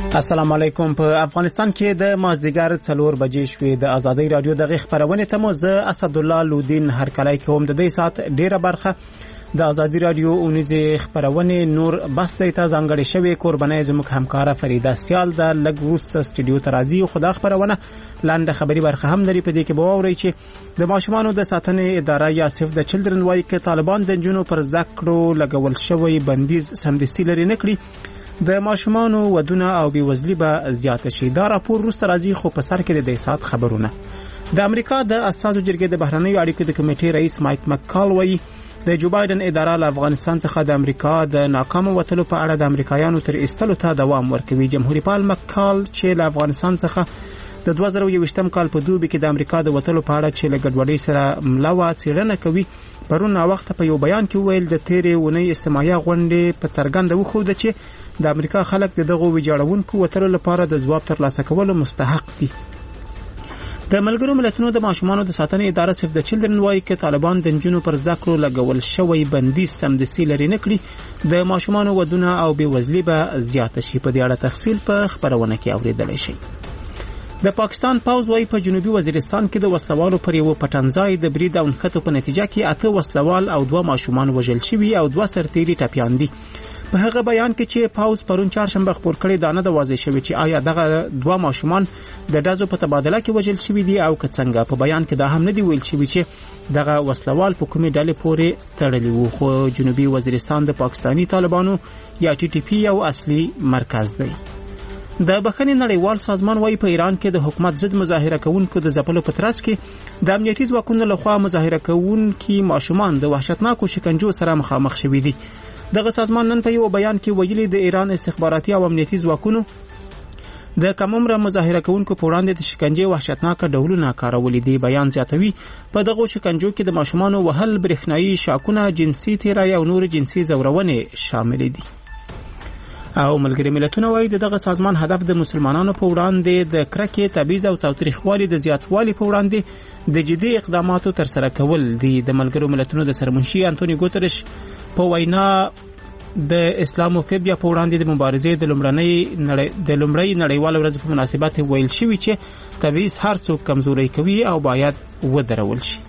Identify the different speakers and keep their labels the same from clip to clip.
Speaker 1: السلام علیکم. په افغانستان کې د مازدیګر 4 بجې شوې. د ازادۍ رادیو د خبرونه ته مو زه اسد الله لودین هرکلی کوم. د دې سات ډیره برخه د ازادۍ رادیو اونیزه خبرونه نور بسته ته ځانګړې شوې. قربانای زموږ همکاره فریده سیال د لګوست سټډیو ترازی خدا خبرونه لاندې خبري برخه هم لري. په دې کې به ووري چې د ماشومانو د ساتنې اداره یا سیف د چلډرن وایي چې طالبان د جنونو پر ذکرو لګول شوی بندیز سمدستي لري نکړي. د ماشومانو ودونه او بیوزلی به زیات شي. دا راپور روس راځي خو په سر کې د سات خبرونه. د امریکا د اساسو جرګې د بهرنیو اړیکو د کمیټې رئیس مایک مکال وایي د جو بایدن اداره له افغانستان څخه د امریکا د ناکام وټلو په اړه د امریکایانو تر ایستلو ته دوام ورکوي. جمهوریت پال مکال چې له افغانستان څخه د 2021 کال په دوبي کې د امریکا د وټلو په اړه چې له ګډوډۍ سره ملاوه څېړنه کوي پرون وخت په یو بیان کې ویل د تیرې ونې استماعي غونډې په څرګنده وخوده چې د امریکا خلک دغه ویجاړونکو وټلو لپاره د ځواب ترلاسه کولو مستحق دي. د ملګرو ملتونو د ماشومانو د ساتنې اداره سیف د چلډرن وایي چې طالبان د جنونو پر ذکرو لګول شوی بندیز سمدستي لري نکړي. د ماشومانو ودونه او بیوزلی به زیات شي. په دې اړه تفصیل په خبرونه کې اوریدل شي. د پاکستان پوځ وايي په جنوبي وزیرستان کې د وسلوالو پر یو پټنځای د برید او نښتو په نتیجه کې 8 وسلوال او 2 ماشومان وژل شوي او 2 سرتیري ټپیان دي. په هغه بیان کې چې پوځ پرون چهارشنبه خبر کړی دا نه واضح شوی چې آیا دغه 2 ماشومان د ډزو په تبادله کې وژل شوي دي او که څنګه. په بیان کې دا هم نه دی ویل شوی چې دغه وسلوال په کومې ډلې پورې تړلي وو. خو جنوبي وزیرستان د پاکستانی طالبانو یا ټي ټي پی یو اصلي مرکز دی. د بخښنې نړیوال سازمان وايي په ایران کې د حکومت ضد مظاهره کوونکو د ځپلو په ترڅ کې د امنیتي ځواکونو لخوا مظاهره کوونکي ماشومان د وحشتناکو شکنجو سره مخامخ شوي دي. دغه سازمان نن په یو بیان کې ویلي د ایران استخباراتي او امنیتي ځواکونو د کمعمره مظاهره کوونکو په وړاندې د شکنجې وحشتناک ډولونه کارولي دي. بیان زیاتوي په دغه شکنجو کې د ماشومانو وهل، برېښنايي شاکونه، جنسي تیرای او نور جنسي زورونې شامل دي. او ملګری ملتونه وايي دغه سازمان هدف د مسلمانانو په وړاندې د کرکې، تبعیض او تاوتریخوالي د زیاتوالي په وړاندې د جدي اقداماتو تر سره کول دي. د ملګرو ملتونو د سرمنشي انټونی ګوترش په وینا د اسلاموفوبیا په وړاندې د مبارزې د لومړۍ نړیوال ورځ په مناسبت ویل شوی چې تبعیض هر څوک کمزوري کوي او باید ودرول شي.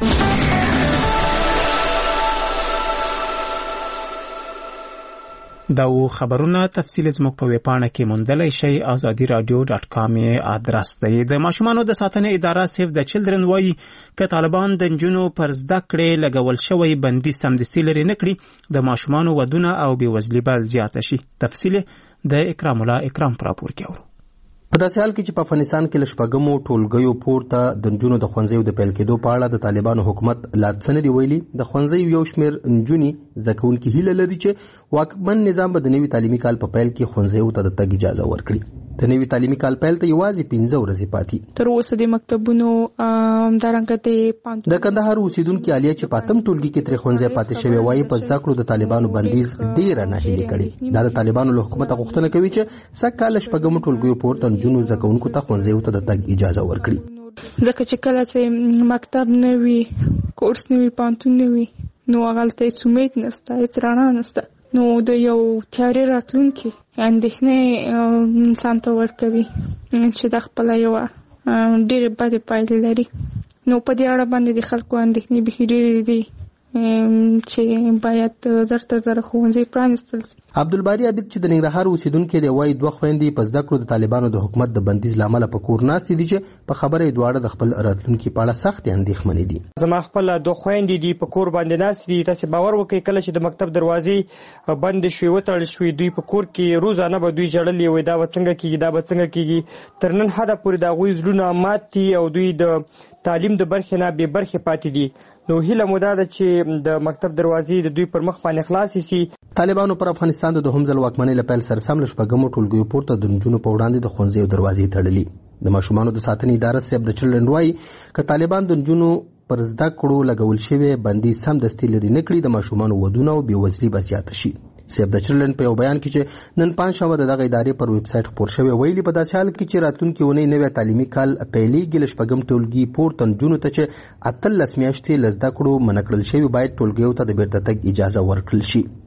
Speaker 1: دا خبرونه تفصیل زموږ په ویبپاڼه کې موندلای شئ. azadiradio.com ادرس دی. د ماشومانو د ساتنې اداره سیف د چلډرن وایي چې طالبان د جنونو پر ذکر لګول شوی بندیز سمدستي لري نکړي. د ماشومانو ودونه او بیوزلی به زیات شي. تفصیل د اکرام الله اکرام راپور کې اورو.
Speaker 2: په داسې حال کې چې په افغانستان کې لشپږمو ټولګیو پورته د نجونو د ښوونځیو د پیل کېدو په اړه د طالبانو حکومت لا څه نه دی ویلي. د ښوونځیو یو شمېر نجونې زده کوونکي هیله لري چې واکمن نظام به د نوي تعلیمي کال په پیل کې ښوونځیو ته د تګ اجازه ورکړي. د نوي تعلیمي کال پیل ته یوازې 15 ورځې پاتې.
Speaker 3: تر اوسه د مکتبونو همدارنګه
Speaker 2: د کندهار اوسیدونکي عالیه چې په 8 ټولګي کې ترې ښوونځی پاتې شوی وایي په زده کړو د طالبانو بندیز ډېره ناهیلي کړې. دا د طالبانو له حکومته غوښتنه کوي چې سږکال شپږمو ټولګیو پورته نجونو زده کوونکو ته ښوونځیو ته د تګ اجازه ورکړي.
Speaker 3: ځکه چې کله چې مکتب نه وي، کورس نه وي، پانتون نه وي، نو هغلته هېڅ امید نشته، هېڅ رڼا نشته. نو د یو تیارې راتلونکي اندېښنې انسان ته ورکوي چې دا خپله یوه ډېرې بدې پایلې لري. نو په دې اړه باندې د خلکو اندېښنې بیخي ډېرې دي چې باید زر تر زره ښوونځي پرانیستل شي.
Speaker 2: عبدالباري عبید چې د ننګرهار اوسیدونکي دی وایي 2 خویندې په زده کړو د طالبانو د حکومت د بندیز له امله په کور ناستې دي چې په خبره یې دواړه د خپل راتلونکي په اړه سختې اندېښمنې دي.
Speaker 4: زما خپل 2 خویندې دي په کور باندې ناستې دي. تاسې باور وکړئ کله چې د مکتب دروازې بندې شوې وتړل شوې دوی په کور کې روزانه به دوی ژړلې وای دا به څنګه کېږي، دا به څنګه کېږي. تر نن حده پورې د هغوی زړونه مات دي او دوی د تعلیم د برخې نه بې برخې پاتې دي. نو هیله مو دا ده چې د مکتب دروازې د دوی پر مخ باندې خلاصې شي.
Speaker 2: طالبانو پر افغانستان د دوهم ځل واکمنۍ له پیل سره سم له شپږمو ټولګیو پورته د نجونو په وړاندې د ښوونځیو دروازې تړلي. د ماشومانو د ساتنې اداره سیف د چلډرن وایي که طالبان د نجونو پر زده کړو لګول شوی بندیز سمدستي لرې نه کړي د ماشومانو ودونه او بیوزلي به زیاته شي. سیف د چلډرن په یو بیان کې چې نن پنځشنبه د دغه ادارې پر ویب سایټ خپور شوی ویلي په داسې حال کې چې راتلونکي اونۍ نوی تعلیمي کال پیلېږي له شپږم ټولګي پورته نجونو ته چې 18 میاشتې له زده کړو منع کړل شوي باید ټولګیو ته د بیرته تګ اجازه ورکړل شي.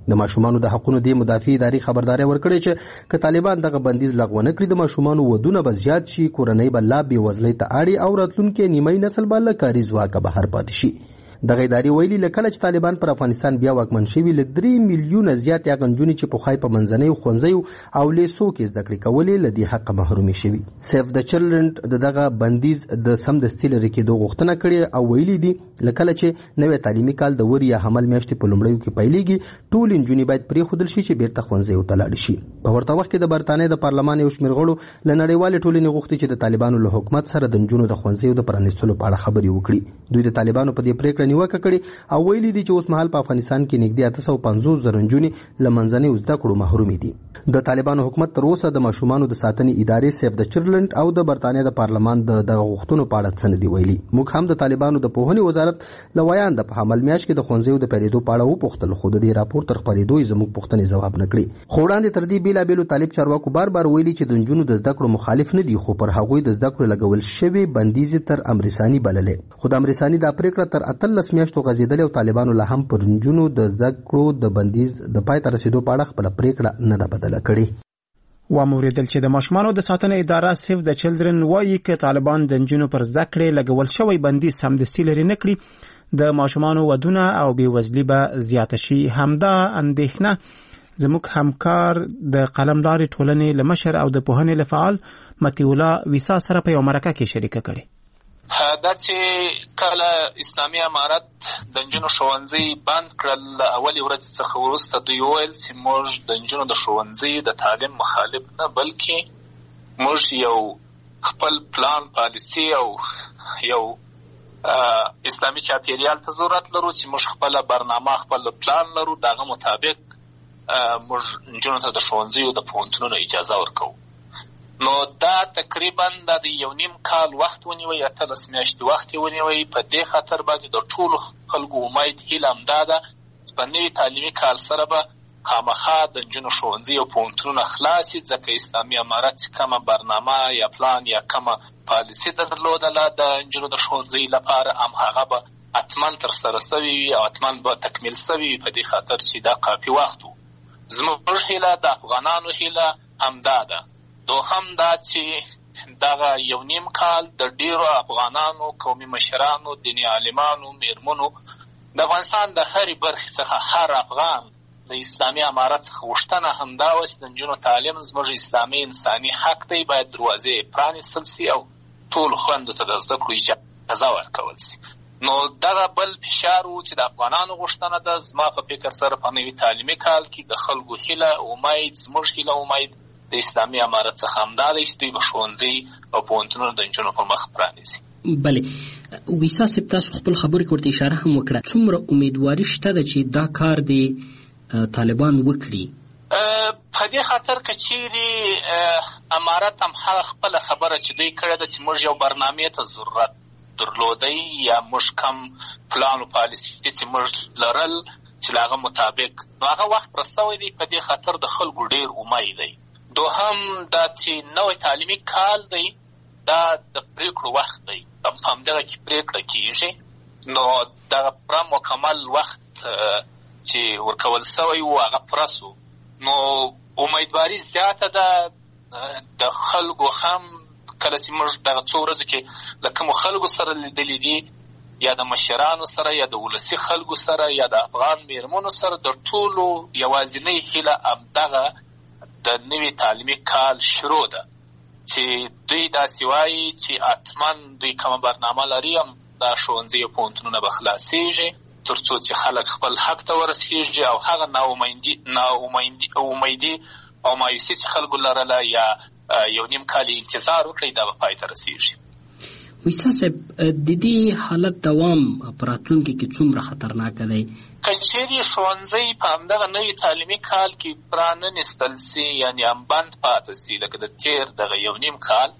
Speaker 2: د ماشومانو د حقونو د مدافع ادارې خبرداري ورکړې چې که طالبان دغه بندیز لغوه نه کړي د ماشومانو ودونه به زیات شي، کورنۍ به لا بېوزلۍ ته اړي او راتلونکي نیمایي نسل به له کاري ځواکه بهر پاتې شي. دغه ادارې ویلي له کله چې طالبان پر افغانستان بیا واکمن شوي له 3 میلیونه زیات هغه نجونې چې پخوی په منځنیو ښوونځیو او لیسو کې زده کړې کولې له دې حقه محرومې شوي. سیف د چلډرن د دغه بندیز د سمدستي لرې کېدو غوښتنه کړې او ویلي دي له کله چې نوی تعلیمي کال د ور یا حمل میاشتې په لومړیو کې پیلېږي ټول نجونې باید پرېښودل شي چې بیرته ښوونځیو ته لاړې شي. په ورته وخت کې د برطانیې د پارلمان یو شمېر غړو له نړیوالې ټولنې غوښتي چې د طالبانو له حکومت سره د نجونو د ښوونځیو د پرانیستلو په اړه خبرې وکړي. دوی د طالبانو په دې پریکړه نیوکه کړې او ویلي دي چې اوس مهال په افغانستان کې نږدې 850,000 نجونې له منځنیو زده کړو محرومې دي. د طالبانو حکومت تر اوسه د ماشومانو د ساتنې ادارې سیف د چلډرن او د برطانیې د پارلمان د غوښتنو په اړه څه نه دي ویلي. موږ هم د طالبانو د پوهنې وزارت له ویانده په حمل میاشت کې د ښوونځیو د پیلېدو په اړه وپوښتل، خو د دې راپور تر خپرېدو یې زموږ پوښتنې ځواب نه کړې. خو وړاندې تر دې بېلابېلو طالب چارواکو بار بار ویلي چې د نجونو د زده کړو مخالف نه دي، خو پر هغوی د زده کړو لګول شوې بندیز تر امرساني بللې. خو د امرساني دا پریکړه تر 18 میاشتو غځېدلې او طالبانو لا هم پر نجونو د زده کړو د بندیز د پای ته رسېدو په اړه خپله پریکړه نه ده بدله کړې.
Speaker 1: واوریدل چې د ماشومانو د ساتنې اداره سیف د چلډرن وایي که طالبان د نجونو پر زده کړې لګول شوی بندیز سمدستي لرې نه کړي د ماشومانو ودونه او بېوزلي به زیاته شي. همدا اندېښنه زموږ همکار د قلمدارې ټولنې له مشر او د پوهنې له فعال مطیع الله ویسا سره په یو مرکه کې شریکه کړې.
Speaker 5: دا چې کله اسلامي امارت د نجونو ښوونځي بند کړل، اولې ورځې څخه وروسته دوی وویل چې موږ د نجونو د ښوونځي د تعلیم مخالف نه، بلکې موږ یو خپل پلان پالیسي او یو اسلامي چاپیریال ته ضرورت لرو چې موږ خپله برنامه خپل پلان لرو، دغه مطابق موږ نجونو ته د ښوونځیو د پوهنتونونو اجازه ورکوو. نو دا تقریبا د 1.5 کال وخت ونیوی، 18 میاشتې وخت یې ونیوی. په دې خاطر باندې د ټولو خلکو امید هیله همدا ده چې په نوي تعلیمي کال سره به خامخا د نجونو ښوونځي او پوهنتونونه خلاص شي، ځکه اسلامي امارت چې کومه برنامه یا پلان یا کومه پالیسي درلودله د نجونو د ښوونځي لپاره، همهغه به حتما ترسره سوي وي او حتما به تکمیل سوي وي، په دې خاطر چې دا کافي وخت و. زموږ هیله د افغانانو هیله همدا ده. دوهم دا چې دغه 1.5 کال د ډیرو افغانانو، قومي مشرانو، دیني عالمانو، میرمنو د افغانستان د هرې برخې څخه هر افغان د اسلامي امارت څخه غوښتنه همدا وه چې د نجونو تعلیم زموږ اسلامي انساني حق دی، باید دروازې پرانیستل سي او ټولو خویندو ته د زده کړو اجازه ورکول سي. نو دغه بل فشار و چې د افغانانو غوښتنه ده. زما په فکر سره په نوي تعلیمي کال کې د خلکو هیله، امید، زموږ هیله امید د اسلامي امارت څخه همدا دی چې دوی به ښوونځي او پوهنتونونه د نجونو په مخ پرانیزي.
Speaker 6: بلې ویسا صاحب، تاسو خپل خبرې کې ورته اشاره هم وکړه، څومره امیدواري شته ده چې دا کار د طالبان وکړي؟
Speaker 5: په دې خاطر که چیرې امارت هم هغه خپله خبره چې دوی کړې ده چې موږ یو برنامې ته ضرورت درلودی یا موږ کم پلان او پالیسي چې موږ لرل چې له هغه مطابق، نو هغه وخت رسوی دی. په دې خاطر د خلکو ډېر امید دی. دوهم دا چې نوی تعلیمي کال دی، دا د پریکړو وخت دی، په همدغه کې پریکړه کېږي. نو دغه پوره مکمل وخت چې ورکول سوی و هغه پوره سو. نو امیدواري زیاته ده د خلکو، هم کله چې موږ دغه څو ورځو کې له کومو خلکو سره لیدلي دي، یا د مشرانو سره یا د ولسي خلکو سره یا د افغان میرمنو سره، د ټولو یوازینۍ هیله همدغه د نوي تعلیمي کال شروع ده چې دوی داسې وایي چې حتما دوی کومه برنامه لري، هم دا ښوونځي او پوهنتونونه به خلاصېږي تر څو چې خلک خپل حق ته ورسېږي او هغه ناامیدي او مایوسي چې خلکو لرله یا 1.5 کال انتظار وکړي، دا به پای ته رسېږي.
Speaker 6: ویسا صاحب، د دې حالت دوام په راتلونکي کې څومره خطرناکه دی؟
Speaker 5: که چیرې ښوونځی په همدغه نوي تعلیمي کال کې پراننیستل سي، یعنې هم بند پاته سي لکه د تېر دغه 1.5 کال،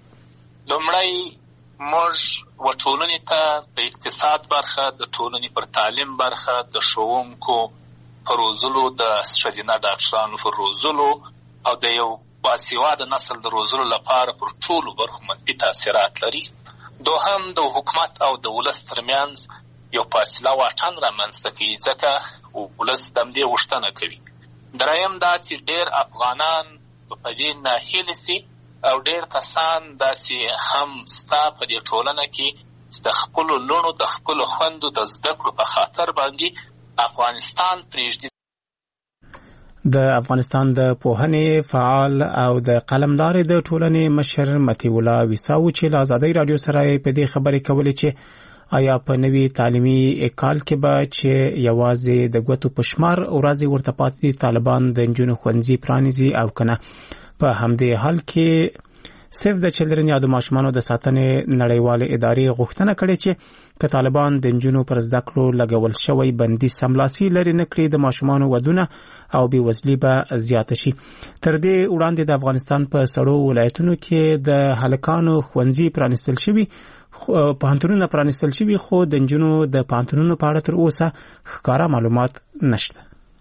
Speaker 5: لومړی موږ ټولنې ته په اقتصاد برخه، د ټولنې پر تعلیم برخه، د ښوونکو په روزلو، د ښځینه ډاکټرانو په روزلو او د یو باسواده نسل د روزلو لپاره پر ټولو برخو منفي تاثیرات لري. دوهم د حکومت او د ولس ترمنځ یو فاصله واټن رامنځته کوي، ځکه ولس د همدې غوښتنه کوي دریم دا چې ډېر افغانان په دې ناهیلي سي او ډېر کسان داسې هم ستا په دې ټولنه کې چې د خپلو لوڼو د خپلو خویندو د زده کړو په خاطر باندې افغانستان پرېږدي.
Speaker 1: د افغانستان د پوهنې فعال او د قلمدار د ټولنې مشر متي الله ویساو چې له ازادۍ رادیو سره په دې خبرې کولې چې آیا په نوي تعلیمي کال کې به چې یوازې د ګوتو پشمار ورځې ورته پاتې طالبان د نجونو ښوونځي پرانیزي او کنه. په همدې حال کې سیف د چلډرن یا د ماشومانو د ساتنې نړیوالې ادارې غوښتنه کړې چې که طالبان د نجونو پر زده کړو لګول شوی بندي سملاسي لري نه کړي د ماشومانو ودونه او بېوزلي به زیاته شي. تر دې وړاندې د افغانستان په سړو ولایتونو کې د هلکانو ښوونځي پرانیستل شوي پوهنتونونه پرانیستل شوي خو د نجونو د پوهنتونونو په اړه تر اوسه ښکاره معلومات نشته.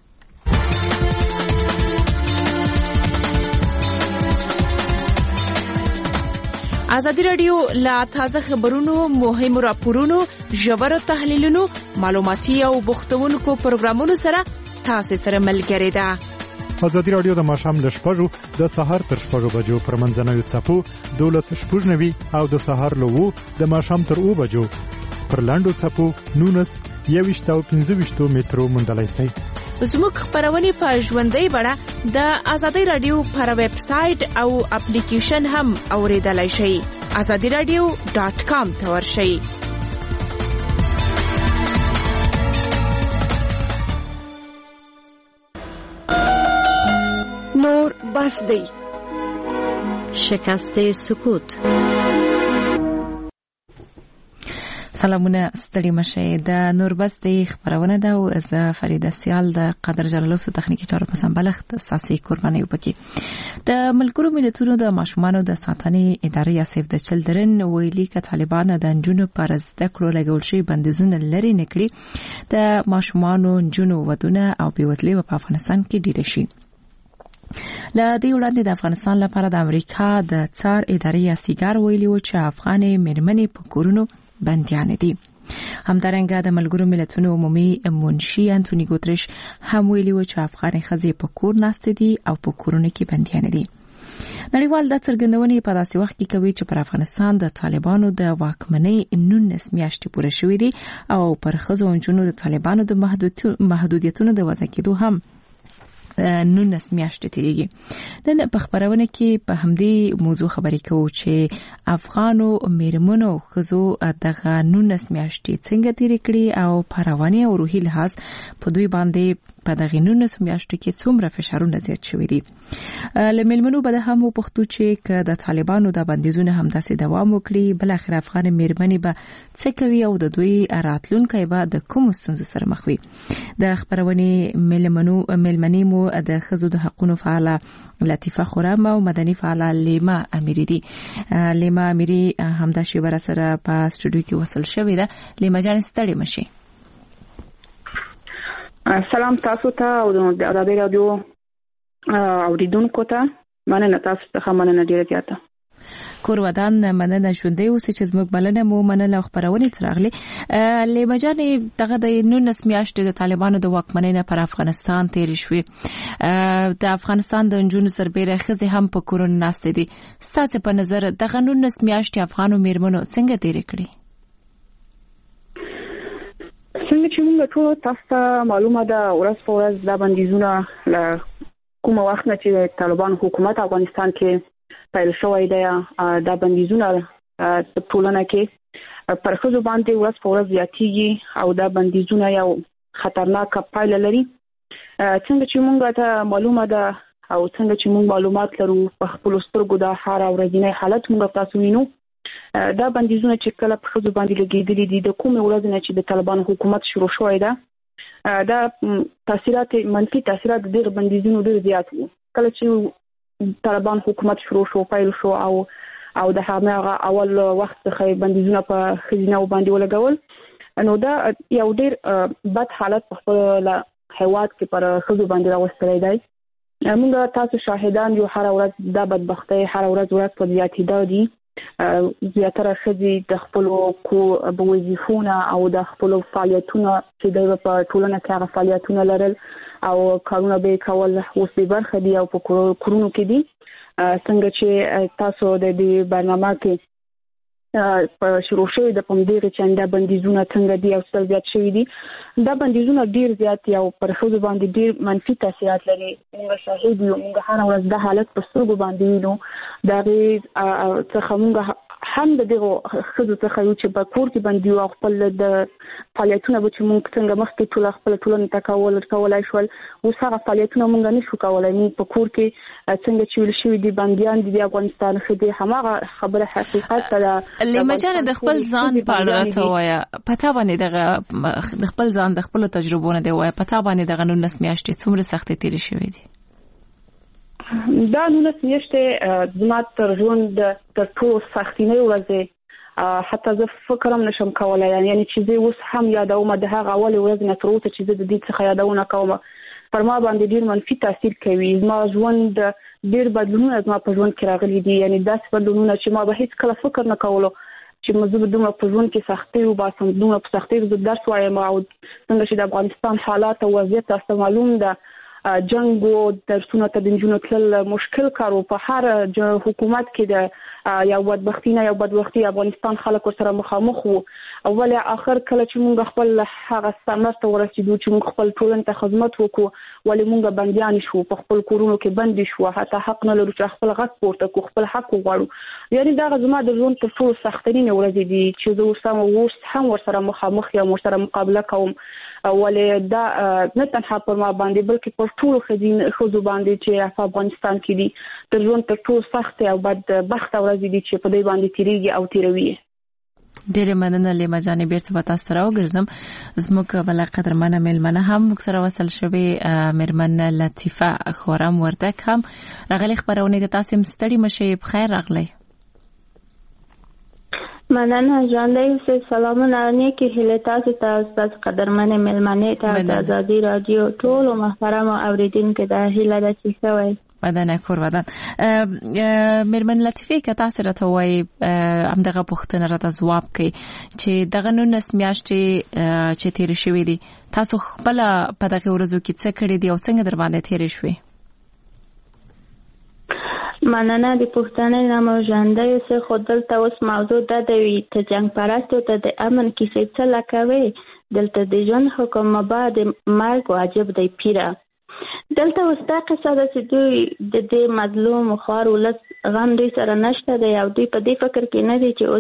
Speaker 7: ازادي رادیو لا تازه خبرونو، مهمو راپورونو، ژورو تحلیلونو، معلوماتي او بوختونکو پروګرامونو سره تاسو سره ملګری ده.
Speaker 8: ازادي رادیو د ماښام له 6 د سهار تر 6 بجو پر منځنوي څپو 12:09 او د سهار له 2 د ماښام تر 2 بجو پر لاندو څپو 19 او 15 مترو موندلای شئ.
Speaker 7: زموږ خبرونه په ژوندۍ بڼه د ازادي رادیو پر ویب سټ او اپلیکیشن هم اوریدلای شئ. azadiradio.com ته ورشئ. نور بس دی.
Speaker 9: شکست سکوت.
Speaker 10: سلامونه ستړي مشه. د نوربستي خبرونه ده او از فریده سیال د قدر جلالوف تخنیکی چارو په سمبلښت اساسي قرباني وبکي. د ملګرو ملتونو د ماشومانو د ساتنې ادارې یا سیف د چلډرن ویلي ک طالبان د نجونو پر زده کړو لګول شي بندیزونه لري نکړي د ماشومانو نجونو ودونه او بیوزلي په افغانستان کې ډیر شي. له دې وړاندې د افغانستان لپاره د امریکا د څار ادارې یا سیګار ویلي و چې افغانې مېرمنې په کورونو بنديان دي. همدارنګه د ملګرو ملتونو عمومي منشي انټونی ګوتریش هم ویلي و چې افغانې ښځې په کور ناست دي او په کورونو کې بنديان دي. نړیوال د څرګندونې په داسې وخت کې کوي چې پر افغانستان د طالبانو د واکمنۍ 19 میاشتې پوره شوې دي او پر ښځو او نجونو د طالبانو د محدودیتونو د وضع کېدو هم 19 میاشتې تیریږي. نن په خبرونه کې په همدې موضوع خبرې کوو چې افغانو میرمنو ښځو دغه 19 میاشتې څنګه تیرې کړې او په رواني او روحي لحاظ په دوی باندې په دغه 19 میاشتو کې څومره فشارونه زیات شوي دي. له میرمنو به هم وپوښتو چې که د طالبانو د بندیزونو همداسې دوام وکړي بل اخر افغان میرمنې به څه کوي او د دوی راتلونکی به د کوم ستونزو سره مخ وي. د خبرونې میلمنې مو د ښځو د حقوقو فعاله لطیفه خورم او مدني فعاله لیما امیری دي. لیما امیری همدا شی بر سره په سټوډیو کې وصل شوې ده. لیما جان ستړي مشي.
Speaker 11: سلام تاسو ته او د ازادي رادیو اوریدونکو ته مننه. تاسو ته مننه ډیره زیاته.
Speaker 10: کور ودان مننه ژوندۍ اوسې چې زموږ بلنه مو منله خبرونه ترغلي. لیما جان دغه د 19 میاشتې د طالبانو د واکمنۍ نه پر افغانستان تیر شوې. د افغانستان د نجونو سربېره ښځې هم په کورونو ناست دي. ستاسو په نظر دغه 19 میاشتې افغانو میرمنو څنګه تیر کړي؟
Speaker 11: څنګه چې موږ ټول تاسو معلومه ده ورځ په ورځ د بندیزونه له کوم وخت نه چې طالبان حکومت افغانستان کې پیل شوی دی د بندیزونه په ټولنه کې پر ښځو باندې ورځ په ورځ زیاتېږي او دا بندیزونه یو خطرناک پایله لري. څنګه چې موږ ته معلومه ده او څنګه چې موږ معلومات لرو په خپل سترګو د هر ورځنی حالت موږ تاسو وینو دا بندیزونه چې کله په ښځو باندې لګېدلي دي د کومې ورځې نه چې د طالبان حکومت شروع شوی ده دا تاثیرات منفي تاثیرات د دې بندیزونو ډېر زیات وو. کله چې طالبان حکومت شروع شو پیل شو او د هغه اول وخت څخه بندیزونه په خزینه باندې ولګول نو دا یو ډېر بد حالت په خپل هیواد کې پر ښځو باندې راوستلی دی. موږ تاسو شاهدان یو هر ورځ دا بدبختۍ هر ورځ په زیاتېدا دي زیاتره ښځې د خپلو وظیفونه او د خپلو فعالیتونو چې د په ټولنه کې هغه فعالیتونه لرل او کارونه به کول اوس به برخه دي او په کورونو کې دي. څنګه چې تاسو د دې برنامه کې په شروع شوی د پمدیغه چنده بندیزونه څنګه دي او څه زیات شوی دي. دا بندیزونه ډیر زیات او پر خود باندې ډیر منفي تاثیرات لري. موږ شاهد یو، موږ هر ورځ د حالت په سترګو باندې وینو. دا څخه موږ هم د دغه خزو څخه یو چې په کور کې باندې او خپل د فعالیتونه به چې موږ څنګه مخکې ټول خپل ټولنه تکولای شول، اوس هغه فعالیتونه موږ نشو کولای. موږ په کور کې څنګه چې ویل شوی دي بنديان دي افغانستان خدي همغه خبره حقیقت ته
Speaker 10: لمجانه د خپل ځان په اړه راته وایا. پتا باندې د خپل ځان د خپل تجربو نه دی وایا. پتا باندې د قانون نسمیاشتې څومره سختې تیرې شوې دي؟
Speaker 11: دا نو نسمیاشتې زما تر ژوند تر ټولو سختینه ورځې حتی زه فکر هم نشم کولای. یعنی چې زه اوس هم یادوم د هغه اول ورځ نه تر اوسه چې زه د دې څخه یادونه کوم، پر ما باندې ډیر منفي تاثیر کوي. زما ژوند ډیر بدلونونه زما په ژوند کې راغلي دي. یعنی داسې بدلونونه چې ما به هیڅ کله فکر نه کولو چې موږ به دومره په ژوند کې سختۍ وباسم، دومره په سختۍ زه درس وایم. او څنګه چې د افغانستان حالات او وضعیت تاسو معلوم ده، جنگ او درسونه ته د جنونو تل مشکل کارو په هر حکومت کې د یو بدبختی افغانستان خلک سره مخامخ وو. اول اخر کله چې موږ خپل هغه سمست ورسېدو چې موږ خپل ټولنه ته خدمت وکړو، ولې موږ بنديان شو، په خپل کورونو کې بند شو، حتی حق نه لرو چې خپل غږ پورته کو، خپل حق وغواړو. یعنی دا زما د ژوند تر ټولو سخترینه ورځې دي چې زه اوس هم ورسره مخامخ یم، ورسره مقابله کوم. ولې دا نه تنها پر ما باندې بلکې پر ټولو خزو باندې چې په افغانستان کې دي تر ژوند تر ټولو سخت او بدبخت ورځې دي چې په دې باندې تیریږي او تیروي.
Speaker 10: ډېر مننه لیما جانې. بیرته به تاسو سره وګرځم. زموږ بل قدرمنه مېلمنه هم موږ سره وصل شوې، مېرمن لطیفه خورم وردک هم راغلي خبرونه ته. تاسو مستړي مشي، بخیر راغلی.
Speaker 9: مننه ژوندۍ سلامونه نیکی هیله تاسو ته قدرمنه مېلمنې ته د ازادي رادیو ټول محترم اوریدونکو د هیله د چیښوي
Speaker 10: بدن کور بدن. مېرمن لطیفه که تاسو راته وایي همدغه پوښتنه راته ځواب کوي چې دغه نو نسمیاشتې چې تیر شوې دي تاسو خپل په دغه ورځو کې څه کړی دي او څنګه در باندې تیر شوې؟
Speaker 9: مننه د پښتنې نامو ژوندۍ سه خودل ته اوس موضوع ده د ته جنگ پرستو ته د امن کیسې څه لکوي دلته د ژوند حکم بعد مرګ واجب دی پیره. دلته وستا قصه ده چې دوی د دې مظلوم خوار ولس غم دوی سره نشته دی او دوی په دې فکر کې نه دي چې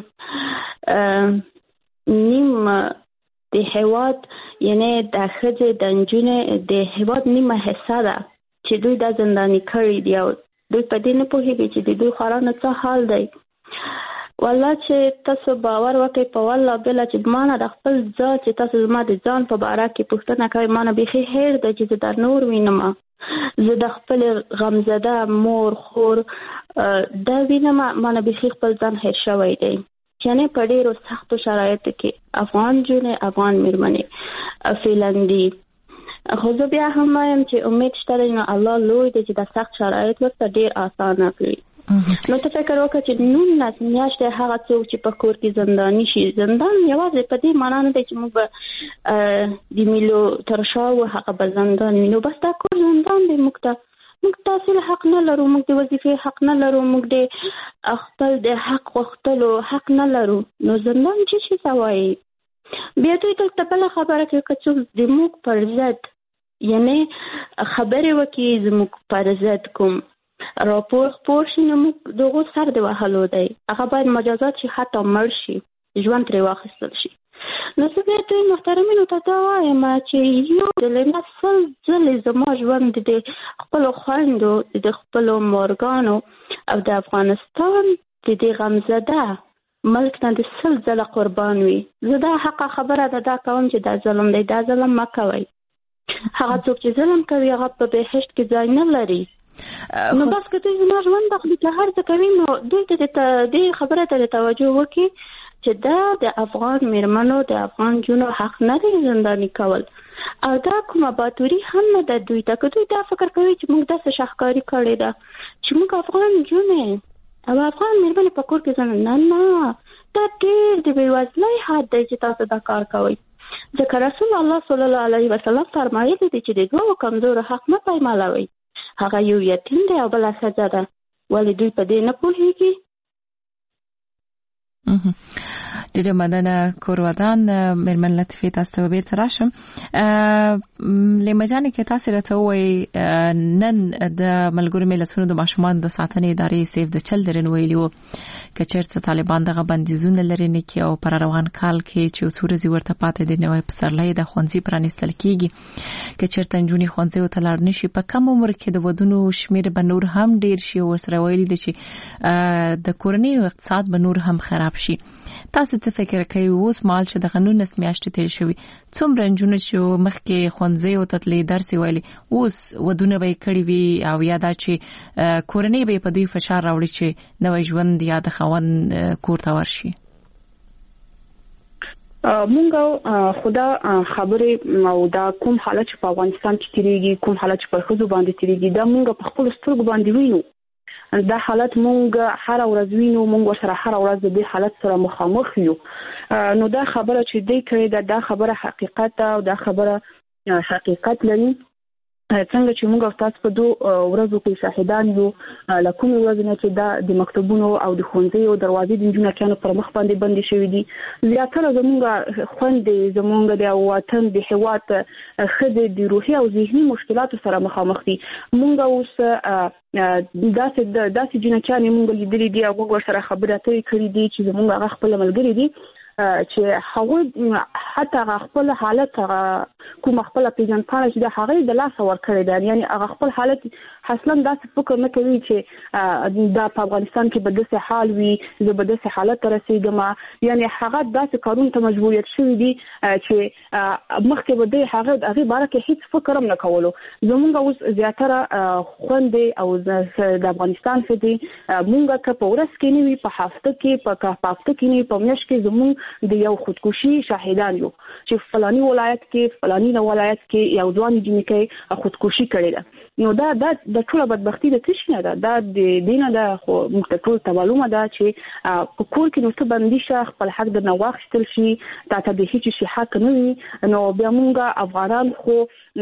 Speaker 9: اوس نیم د هیواد یعنی د خځې د نجونې د هیواد نیمه حصہ ده چې دوی د زنداني کړی دی او دوی په دې نه پوهیږي چې د دوی خورانه څه حال دی. والله چې تاسو باور وکړئ په والله بله چې مانه د خپل ځان چې تاسو زما د ځان په باره کې پوښتنه کوئ مانه بیخي هیر ده چې زه در نور وینم، زه د خپل غمزده مور خور دا وینم، مانه بیخي خپل ځان هیر شوی دی. یعنی په ډېرو سختو شرایطو کې افغان جونې افغان مېرمنې فعلاً خو زه بیا هم وایم چې امید شته نو الله لوی دی چې د سخت شرایط ورته ډېر اسانه کړي. نو ته فکر وکړه چې 19 میاشتې هغه څوک چې په کور کې زنداني شي، زندان یوازې په دې معنا نه دی چې موږ به د میلو تر شا و هغه به زندان وي، نو بس دا کور زندان دی. موږ تحصیل حق نه لرو، موږ د وظیفې حق نه لرو، موږ د خپل د حق غوښتلو حق نه لرو، نو زندان چې شي ته وایي. بیا دوی دلته بله خبره کوي که څوک زموږ پر ضد یعنی خبرې وکړي زموږ پر ضد کوم راپور خپور شي نو موږ دغه سر د وهلو دی، هغه باید مجازات شي، حتی مړ شي، ژوند ترې واخیستل شي. نو زه بیا دوی محترمینو ته دا وایم چې یو ځل نه سل ځلې زما ژوند د خپلو خویندو د خپلو مورګانو او د افغانستان د دې غمزده ملک نه د سل ځله قربان وي. زه دا حقه خبره ده دا کوم چې دا ظلم دی، دا ظلم مه کوئ. هغه څوک چې ظلم کوي هغه په بهشت کې ځای نه لري. نو بس که دوی زما ژوند اخلي که هر څه کوي نو دوی ته دې خبره ته توجه وکړي چې دا د افغان مېرمنو د افغان جونو حق نه دی زنداني کول او دا کومه باتوري هم نه ده دوی ته. که دوی دا فکر کوي چې موږ داسې شاهکاري کړې ده چې موږ افغان جونې او افغان مېرمنې په کور کې زنه نه دا ډېر د بېوزلۍ حد دی چې تاسو دا کار کوئ. ځکه رسول الله صلی الله علیه وسلم فرمایلی دی چې د دوه کمزورو حق مه پایمالوئ. هغه یو یتیم دی او بله ښځه ده. ولې دوی په دې نه پوهېږي؟
Speaker 10: ډېره مننه کورودان. مېرمن لطیفې تاسو ته بیرته راشم. لیما جانې که تاسو راته ووایئ نن د ملګرو ملتونو د ماشومانو د ساتنې ادارې سیف د چلډرن ویلي وو که چېرته طالبان دغه بندیزونه لرې نه کړي او پر روان کال کې چې څو ورځې ورته پاتې دي نوی پسرلی د ښوونځي پرانیستل کېږي که چېرته نجونې ښوونځیو ته لاړ نه شي په کم عمر کې د ودونو شمېر به نور هم ډېر شي او ورسره ویلي دي چې د کورنۍ اقتصاد به نور هم خراب شي. تاسو څه فکر کوئ اوس مال چې د قانون میاشتې تیر شوي څومره نجونې چې مخکې ښوونځیو ته تللې درس ویلي اوس ودونه به یې کړي وي او یا دا چې کورنۍ به یې په دوی فشار راوړي چې نوی ژوند یا د خاوند کور ته ورشي؟
Speaker 11: مونږ خدا خبرې او دا کوم حالت چې په افغانستان کې تیریږي کوم حالت چې په ښځو باندې تیریږي دا مونږ په خپل سترګو باندې وینو. دا حالت مونږ هر ورځ وینو. مونږ ورسره هر ورځ د دې حالت سره مخامخ یو. نو دا خبره چې دی کړی دا خبره حقیقت او دا خبره حقیقت لري. څنګه چې موږ تاسو په دوه ورځو کې شاهدان یو لکه ورځ نه چې دا د مکتبونو او د ښوونځیو دروازې د نجونو کانو پر مخ باندې بندي شوې دي. زیاتره زموږ خوندې زموږ د وطن د هیواد خدای د روحي او ذهني مشکلاتو سره مخامخ دي. موږ اوس داسې جنکانې موږ لیدلې دي او موږ سره خبرې اترې کړې دي چې زموږ هغه خپل ملګري دي چې هغه حتی خپل حالت کوم خپل پیژنپاله چې د هغه د لاس ور کړی دی. یعنی هغه خپل حالت اصلا داسې فکر نه کوي چې دا په افغانستان کې به داسې حال وي زه به داسې حالت رسیدم. یعنی هغه داسې کارونه ته مجبوریت شوی دي چې مخکې به د هغه باره کې هیڅ فکر هم نه کولو. زموږ اوس زیاتره خوندې او د افغانستان فدي مونږه که په ورځ کې نیوي په هفته کې په هفته کې نیوي په میاشت کې زموږ د یو خودکشي شاهدان یو چې فلاني ولایت کې فلاني ولایت کې یو ځوان جنکی خودکشي کړې ده. نو دا د ټوله بدبختی د تشنه ده. دا د دینه ده خو موږ ټول معلومه ده چې په کور کې نو څه بندي شخ خپل حق د نواخستل شي ته د هیڅ شي حق نه وي. نو بیا موږ افغانان خو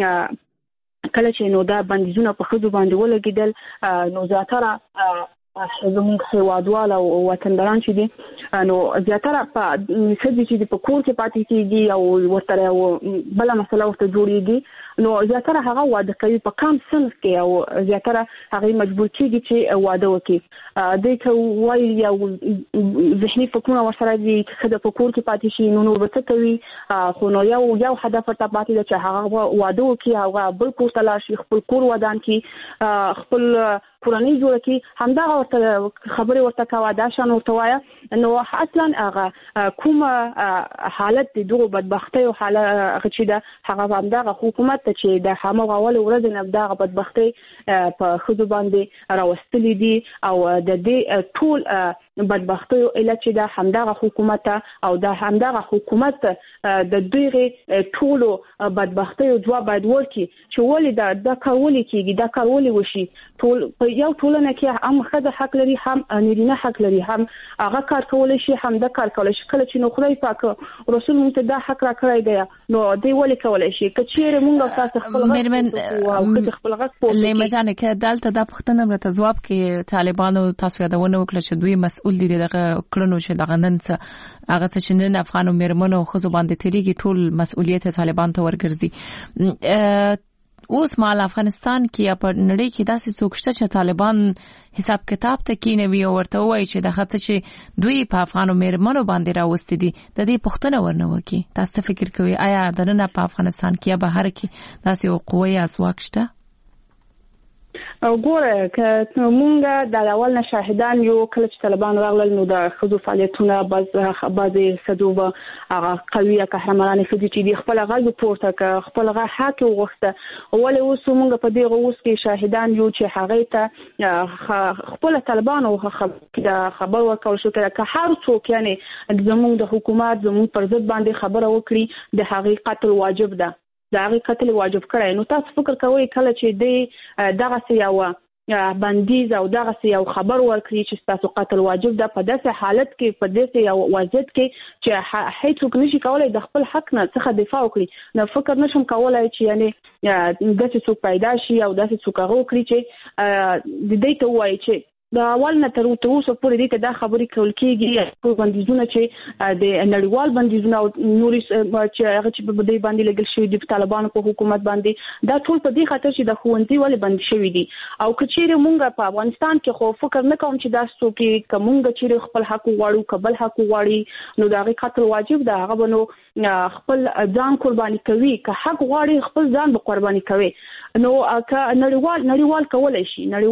Speaker 11: کله چې نو دا بندیزونه په خځو باندې ولګیدل نو زیاتره زموږ هیوادوال او وطنداران چې دي نو زیاتره په سړي چې په کور کې پاتې کیږي او ورته بل مسله ورته جوړیږي. نو زیاتره هغه واده کوي په کم صنف کې او زیاتره هغه مجبور کیږي چې واده وکړي. د کوي یو ذهني فکرونه ورسره دي چې په کور کې پاتې شي نو نور څه کوي خو نو یو هدف ته پاتې ده چې هغه واده وکړي هغه بل کور ته لاړ شي خپل کور ودان کړي خپل کورنۍ جوړ کړي همدا ورته خبرې ورته کاوه دا شان ورته وایا. نو اصلا هغه کوم حالت د دوه بدبختی او حالت هغه چې دا هغه همدا حکومت ته چې د هغه اول ورځ نه دا بدبختی په خود باندې راوستلې دي او د دې ټول بدبختی او علت چې دا همدا حکومت او دا همدا حکومت د دوی ټول بدبختی او جواب باید ورکړي چې ولې دا کارول کیږي دا کارول وشي. ټول په یو ټولنه کې هم خدای حق لري هم نارینه حق لري هم هغه کار کول شي هم دا کار کول شي. کله چې نو خدای پاک رسول مونږ ته دا حق را کړی دی نو دی ولې کول شي کچېره مونږ تاسو خپل غږ خپل غږ
Speaker 10: لیما جان کې دلته د پښتنه مرته جواب کې طالبانو تاسو یادونه وکړه چې دوی مسؤل دي دغه کړنو چې دغه نن څه هغه چې نن افغانو مېرمنو خو باندې تیریږي ټول مسؤلیت طالبان ته ورګرځي. اوس مال افغانستان کې په نړۍ کې داسې څوک شته چې طالبان حساب کتاب ته کینوي او ورته وایي چې د خاطر چې دوی په افغانو مېرمنو باندې راوستي دي د دې پښتنه ورنه وکي. تاسو فکر کوئ آیا د نن په افغانستان کې یا بهر کې داسې قوي اسواق شته؟
Speaker 11: ګوره که مونږ د اول نه شاهدان یو کله چې طالبان راغلل نو د خزو فعالیتونه بعضې صدوب هغه قوي قهرمانان خدي چې د خپل غږ پورته ک خپل غږ حق وغوښته ولې اوس مونږ په دې اوس کې شاهدان یو چې هغه ته خپل طالبان او خبر ورکول شو که هر څوک یعنی زموږ د حکومت زموږ پر ضد باندې خبره وکړي د حقیقت واجب ده دا هغه قتل واجب کړی. نو تاسو فکر کوئ کله چې د دغه سیاوه بندیز او دغه یو خبر ورکړي چې تاسو قتل واجب ده، په داسې حالت کې په داسې یو وضعیت کې چې هیڅوک نشي کولای د خپل حق نه څخه دفاع وکړي. نو فکر نشم کولای چې یعنی داسې څوک پیدا شي او داسې څوک هغه وکړي چې د دې ته وایي چې د اول نه تر اوسه پورې دې ته دا خبرې کول کېږي په بندیزونه چې د نړیوال بندیزونه او نوري چې هغه چې په دې باندې لګل شوی د طالبانو په حکومت باندې دا ټول په دې خاطر چې د ښوونځي ولې بند شوی دي. او کچېره مونږ په افغانستان کې خو فکر نه کوم چې دا څوک کومګ چې خپل حق غواړو قبل حق غواړي نو دا غي قتل واجب ده، هغه بنو خپل ځان قرباني کوي، که حق غواړي خپل ځان به قرباني کوي. نو که نړیوال کولای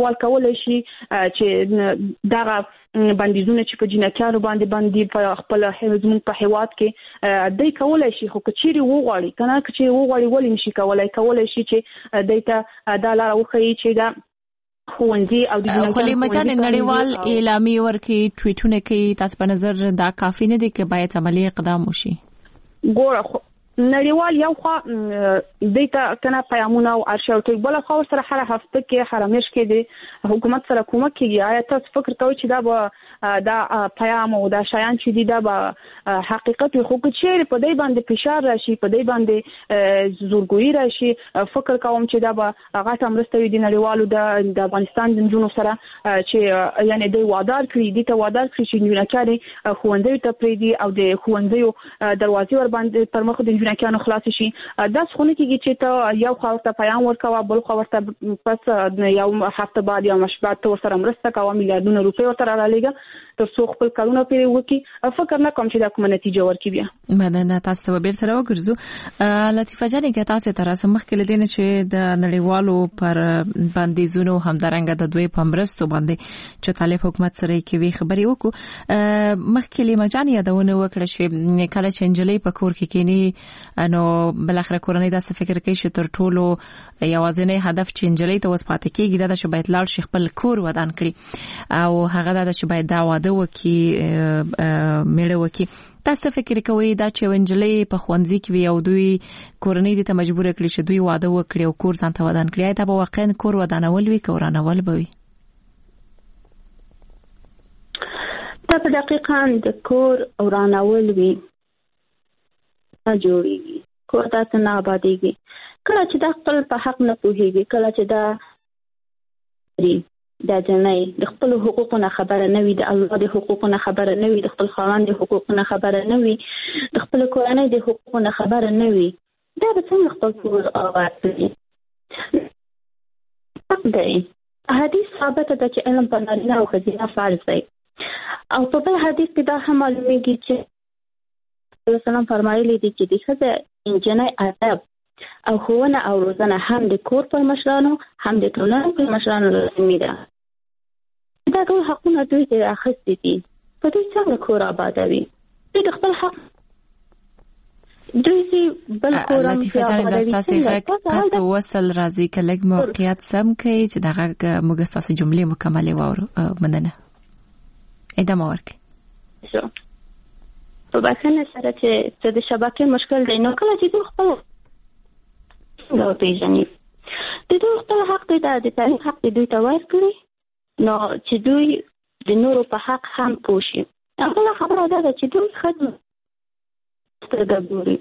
Speaker 11: شي چې دغه بندیزونه چې په جنکیانو باندې په خپل زموږ په هیواد کې دای کولای شي، خو کچېری وغواړي کنه کچېری وغواړي ولې نشي کولای شي چې دایته دا لار وخی چې دا خوندي او د
Speaker 10: خلی مچان نړیوال اعلامیه ورکي ټویټونه کوي. تاسو په نظر دا کافی نه دي چې باید عملی اقدام وشي؟
Speaker 11: ګوره نړیوال یو خو دیتا کنه پیغامونه او ارشاوټي بل خو سره هر هفته کې هر میش کې د حکومت سره کومک کیږي. آیا تاسو فکر کوئ چې دا پیغام او دا شایان چې دا به حقیقت خو چې په دې باندې فشار راشي، په دې باندې زورګوئی راشي؟ فکر کوم چې دا به غاټه مرستوي د نړیوالو د افغانستان د جنونو سره چې یعنی د وادار کړی چې جنونکاري خوندې ته پریدي او د خوندې دروازې ور باندې پر مخ د جنونکانو خلاص شي. دا څونه کېږي چې ته یو خاصه پیغام ورکوا بل خو ورته پس یو هفته بعد یا مشبات تور سره مرسته کوي میلیارډونه روپۍ ورته رالیږي تر څو خپل کارونه پیری وکي. فکر نه کوم چې دا کومه نتیجه ورکړي. بیا
Speaker 10: مننه. تاسو به بیرته وګرځو. لطیفه جانې که تاسو تر اوسه مخکې لیدل چې د نړیوالو پر بندیزونو همدارنګه د دوی په مرستو باندې چې طالب حکومت سره کوي خبري وکړو. مخکې لمجان یادونه وکړه چې کله چې انجلۍ په کور کې کینی نو بلخره کورنۍ دا څه فکر کوي چې تر ټولو یوازینی هدف چې انجلۍ ته وس پاتې کیږي دا چې باید لاړ شي خپل کور ودان کړي او هغه دا چې باید دا واده وکي میړه وکي. تاسو فکر کوئ دا چې انجلۍ په خوندزي کې وي او دوی کورنۍ دې ته مجبور کړي چې دوی واده وکړي او کور ځان ته ودان کړي، دا به واقعا کور ودانول وي که ورانول به وي؟
Speaker 9: دا په دقیقاً د کور ورانول وي نه جوړیږي، کور داسې نه آبادیږي. کله چې دا خپل په حق نه پوهیږي، کله چې دا جنۍ د خپل حقوقو نه خبره نه وي، د الله د حقوقو نه خبره نه وي، د خپل خاوند د حقوقو نه خبره نه وي، د خپل کورنۍ د حقوقو نه خبره نه وي، دا به څنګه خپل کور آباد کړي؟ حق دی. حدیث ثابته ده چې علم په نارینه او ښځینه فرض دی. او په بل حدیث کې دا هم معلومیږي چې رسول فرمایلی دي چې د ښځې انجنۍ ادب او ښوونه او روزنه هم د کور پر مشرانو هم د ټولنې پر مشرانو لازمي ده. دا ټول حقونه دوی ته اخیستي دي، په دوی څنګه کور آبادوي؟ دوی د خپل حق دوی سي بل کورم
Speaker 10: لطیفه جانې د ستاسې غږ قط وصل راځي که لږ موقعیت سم کوي چې د غږ موږ ستاسې جملې مکملې واورو. مننه. ادامه ورکړئ.
Speaker 9: په بخښنه سره چې د شبکې مشکل دی، نو کله چې دوی خپل پیژني د دوی خپل حق دی، د تعلیم حق دی دوی ته ورکړي، نو چې دوی د نورو په حق هم پوه شي. بله خبره دا ده چې دوی ښځو سترګه ګوري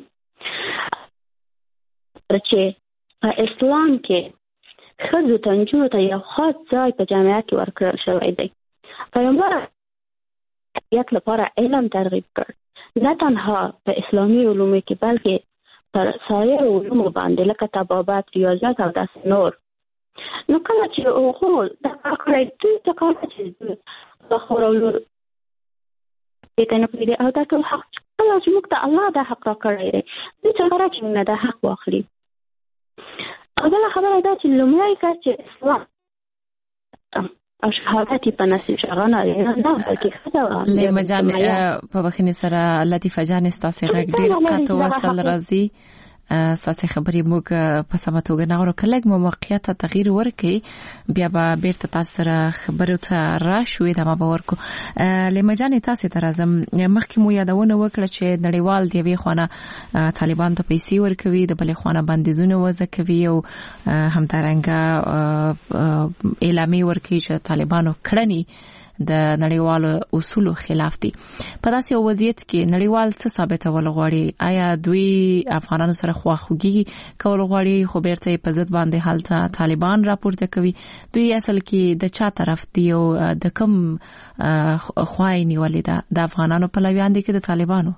Speaker 9: چې په اسلام کې ښځو ته نجونو ته یو خاص ځای په جامعه کې ورکړل شوی دی. پیغمبر یک لپاره علم ترغیب کړ، نه تنها په اسلامي علومو کې بلکې پر سایر علومو باندې لکه طبابت، ریاضیات او داسې نور. نو کله چې هغو دا کار کړی دوی ته کار چې د خور او لور دې ته نه پرېږدي او دا ټول حق کله چې موږ ته الله دا حق راکړی دی دوی څنګه چې موږ نه دا حق واخلي. او بله خبره دا چې لومړی کار چې اسلام او شهادت په نصیب شغانه نه بلکې خدا
Speaker 10: لیمه جان په بخښنې سره لطیفه جان ستاسې غږ ډېر قطع وصل راځي. ساسي خبري موږ په سماتوګه نغورو کله مو موقعیت تغییر ورکړي بیا به بیرته تاسو سره خبرو ته راشوي دا ما باور کو لمجانې تاسو ته راځم مخکې مو یادونه وکړه چې نړیوال دی وی خونه طالبان ته پیسې ورکوي د بلې خونه بندیزونه وضع کوي او همدارنګه اعلامیه ورکوي چې طالبانو کړنی د نړیوالو اصولو خلاف دي په داسې یو وضعیت کې نړیوال څه ثابتول غواړي آیا دوی افغانانو سره خواخوږي کول غواړي خو بیرته په ضد باندې حالت طالبان راپورته کوي دوی اصل کې د چا طرف دی او د کوم خوای نیولې ده د افغانانو په لویان دي کې د طالبانو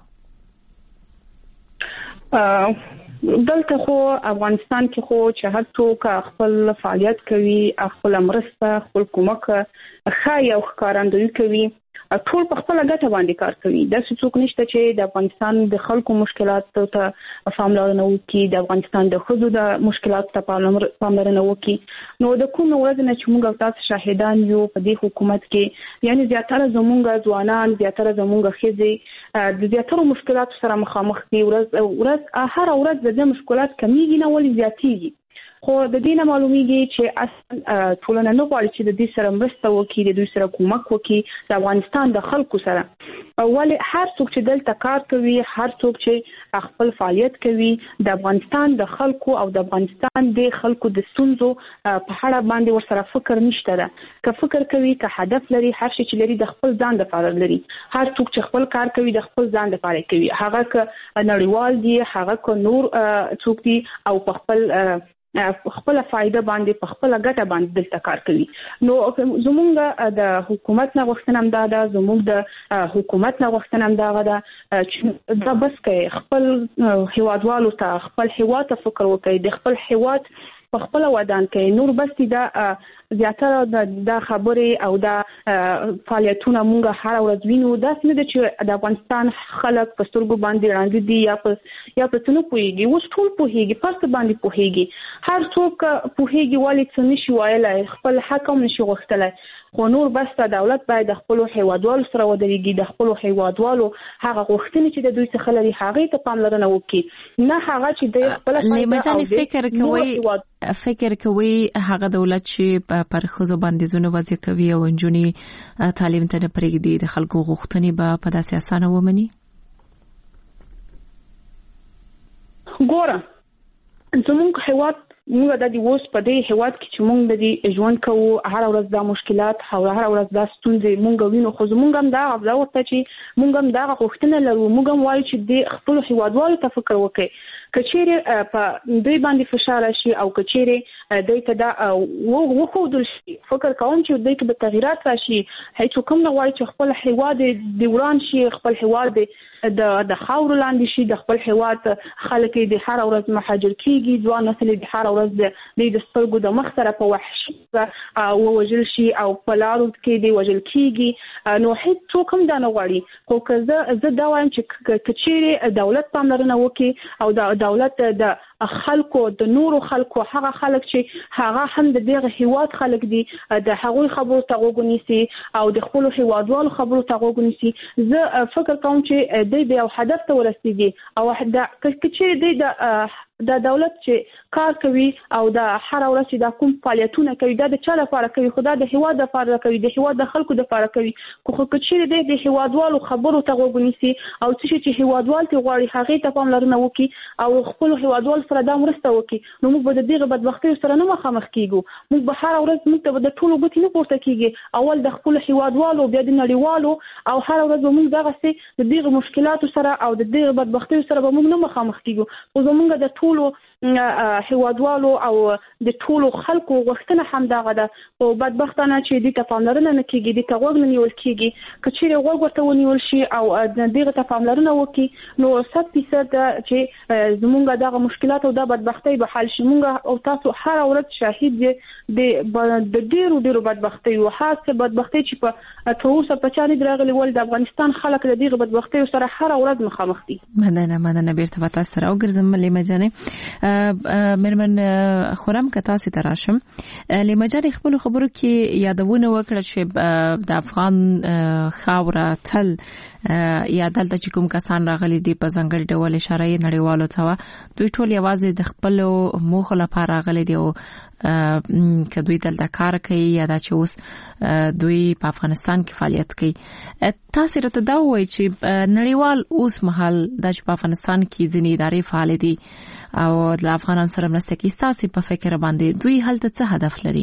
Speaker 11: دلته خو افغانستان کې خو چې هر څوک خپل فعالیت کوي خپل مرسته خپل کومک خای او ښکارندوی کوي ټول په خپل ګټه باندې کار کوي دا څوک نشته چې د افغانستان د خلکو مشکلات ته پاملرنه وکړي د افغانستان د خزو د مشکلات ته پاملرنه وکړي نو د کوم ورځ نه چې موږ تاسو شاهدان یو په دې حکومت کې یعنی زیاتره زموږ ځوانان زیاتره زموږ خزي د زیاتره مشکلات سره مخامخ دي ورځ هر ورځ د مشکلات کمیږي نه ولې زیاتېږي خو د دې نه معلومیږي چې اصل ټولنه نه غواړي چې د دې سره مرسته وکړي د دوی سره کومک وکړي د افغانستان د خلکو سره ولې هر څوک چې دلته کار کوي هر څوک چې خپل فعالیت کوي د افغانستان د خلکو او د افغانستان د خلکو د ستونزو په اړه باندې ورسره فکر نشته ده که فکر کوي که هدف لري هر شي چې لري د خپل ځان لپاره لري هر څوک چې خپل کار کوي د خپل ځان لپاره کوي هغه که نړیوال دي هغه که نور څوک دي او په خپل فائدہ باندې په خپل ګټه باندې دلته کار کوي نو زمونږ د حکومت نه غوښتنه هم ده زمونږ د حکومت نه غوښتنه هم ده چې دا بس کوي خپل هیوادوالو ته خپل هیواد ته فکر وکړي د خپل هیواد په خپل ودان کې نور بس دا زیاتره د خبرې او د فعالیتونو موږ هر ورځ وینو دا څنګه چې د افغانستان خلک په سترګو باندې وړاندې دي یا په څنو پوهیږي اوس ټول پوهیږي پس باندې پوهیږي هر څوک پوهیږي ولې څه نشي وایلای خپل حق هم نشي غوښتلای خو نور بس دولت باید خپل هیوادوالو سره ودرېږي د خپل هیوادوالو هغه غوښتنې چې د دوی څخه لري هغه ته پاملرنه وکړي نه هغه چې د خپل
Speaker 10: فکر کوي هغه دولت چې پر خزو بندیزونه وضع کوي او انجونی تعلیم ته نه پرېږدي د خلکو غوښتنې به په داسې اسانه ومني
Speaker 11: ګوره زموږ هیواد موږ د دې اوس په دې هیواد کې چې موږ د دې ژوند کوو هر ورځ د مشکلات هر ورځ د ستونزې موږ وینو خو موږ هم دا ورته چې موږ هم دا غوښتنه لرو موږ هم وایو چې د خپل هیوادوالو ته فکر وکړي کچېره په دوی باندې فشار شي او کچېره دوی ته دا وخودل شي فکر کوم چې دوی کې به تغیرات راشي هیڅ کوم نه وایي چې خپل هیواد د وران شي خپل هیواد د خاور لاندې شي د خپل هیواد خلک د هر ورځ مهاجر کیږي ځوان نسل د هر ورځ د سترګو د مخ سره په وحشي او وجل شي او په لارو کې دی وجل کیږي نو هیڅ څوک هم دا نه غواړي خو که زه دا وایم چې کچېره دولت پاملرنه وکړي او دولت د خلکو د نورو خلکو هغه خلک چې هغه هم د دغه هیواد خلک دي د هغوی خبرو ته غوږ او د خپل هیوادوالو خبرو ته غوږ زه فکر کوم چې د یو هدف ته ورسیږي او د کچې د دولت چې کار کوي او د هر ورځ د کوم فعالیتونه کوي دا د چا لپاره کوي خدای د هیواد لپاره کوي د هیواد د خلکو لپاره کوي خو کچې د هیوادوالو خبرو ته غوږ او چې هیوادوال ته غواړي هغه ته پاملرنه وکړي او خپل هیوادوال سره دا مرسته وکړي نو موږ به د دغه بدبختۍ سره نه مخامخ کیږو موږ به هر ورځ موږ ته د ټولو ګټې نه پورته کیږي اول د خپل هیوادوالو بیا د نړیوالو او هر ورځ موږ دغه څه د دغه مشکلاتو سره او د دغه بدبختۍ سره به موږ نه مخامخ کیږو خو زموږ د ټولو هیوادوالو او د ټولو خلکو غوښتنه هم دغه ده او بدبختانه چې د پاملرنه نه کیږي د غوږ نه نیول کیږي کچېره غوږ ورته ونیول شي او دغه ته پاملرنه وکړي نو 100% چې زموږ دغه مشکلات او د بدبختۍ به حل شي موږ او تاسو هر ورځ شاهد دي د ډیرو بدبختۍ او خاصه بدبختۍ چې په توسه په چاري درغلي ول د افغانستان خلک د دغه بدبختۍ سره هر ورځ مخامخ دي
Speaker 10: مننه بیرته تاسو سره وګرځم ملي مجانه مرمن خورم که تاسو ته راشم لمجال خپل خبرو کې یادونه وکړه چې د افغان خاوره تل یا دلته چې کوم کسان راغلي دي په ځانګړي ډول اشاره یې نړیوالو ته دوی ټول یوازې د خپل موخو لپاره راغلي دي او که دوی دلته کار کوي یا دا چې اوس دوی په افغانستان کې فعالیت کوي. تاسو راته دا وایي چې نړیوال اوس مهال د افغانستان کې ځینې ادارې فعال دي او د افغانانو سره مرسته کوي. تاسو په فکر باندې دوی هلته څه هدف لري؟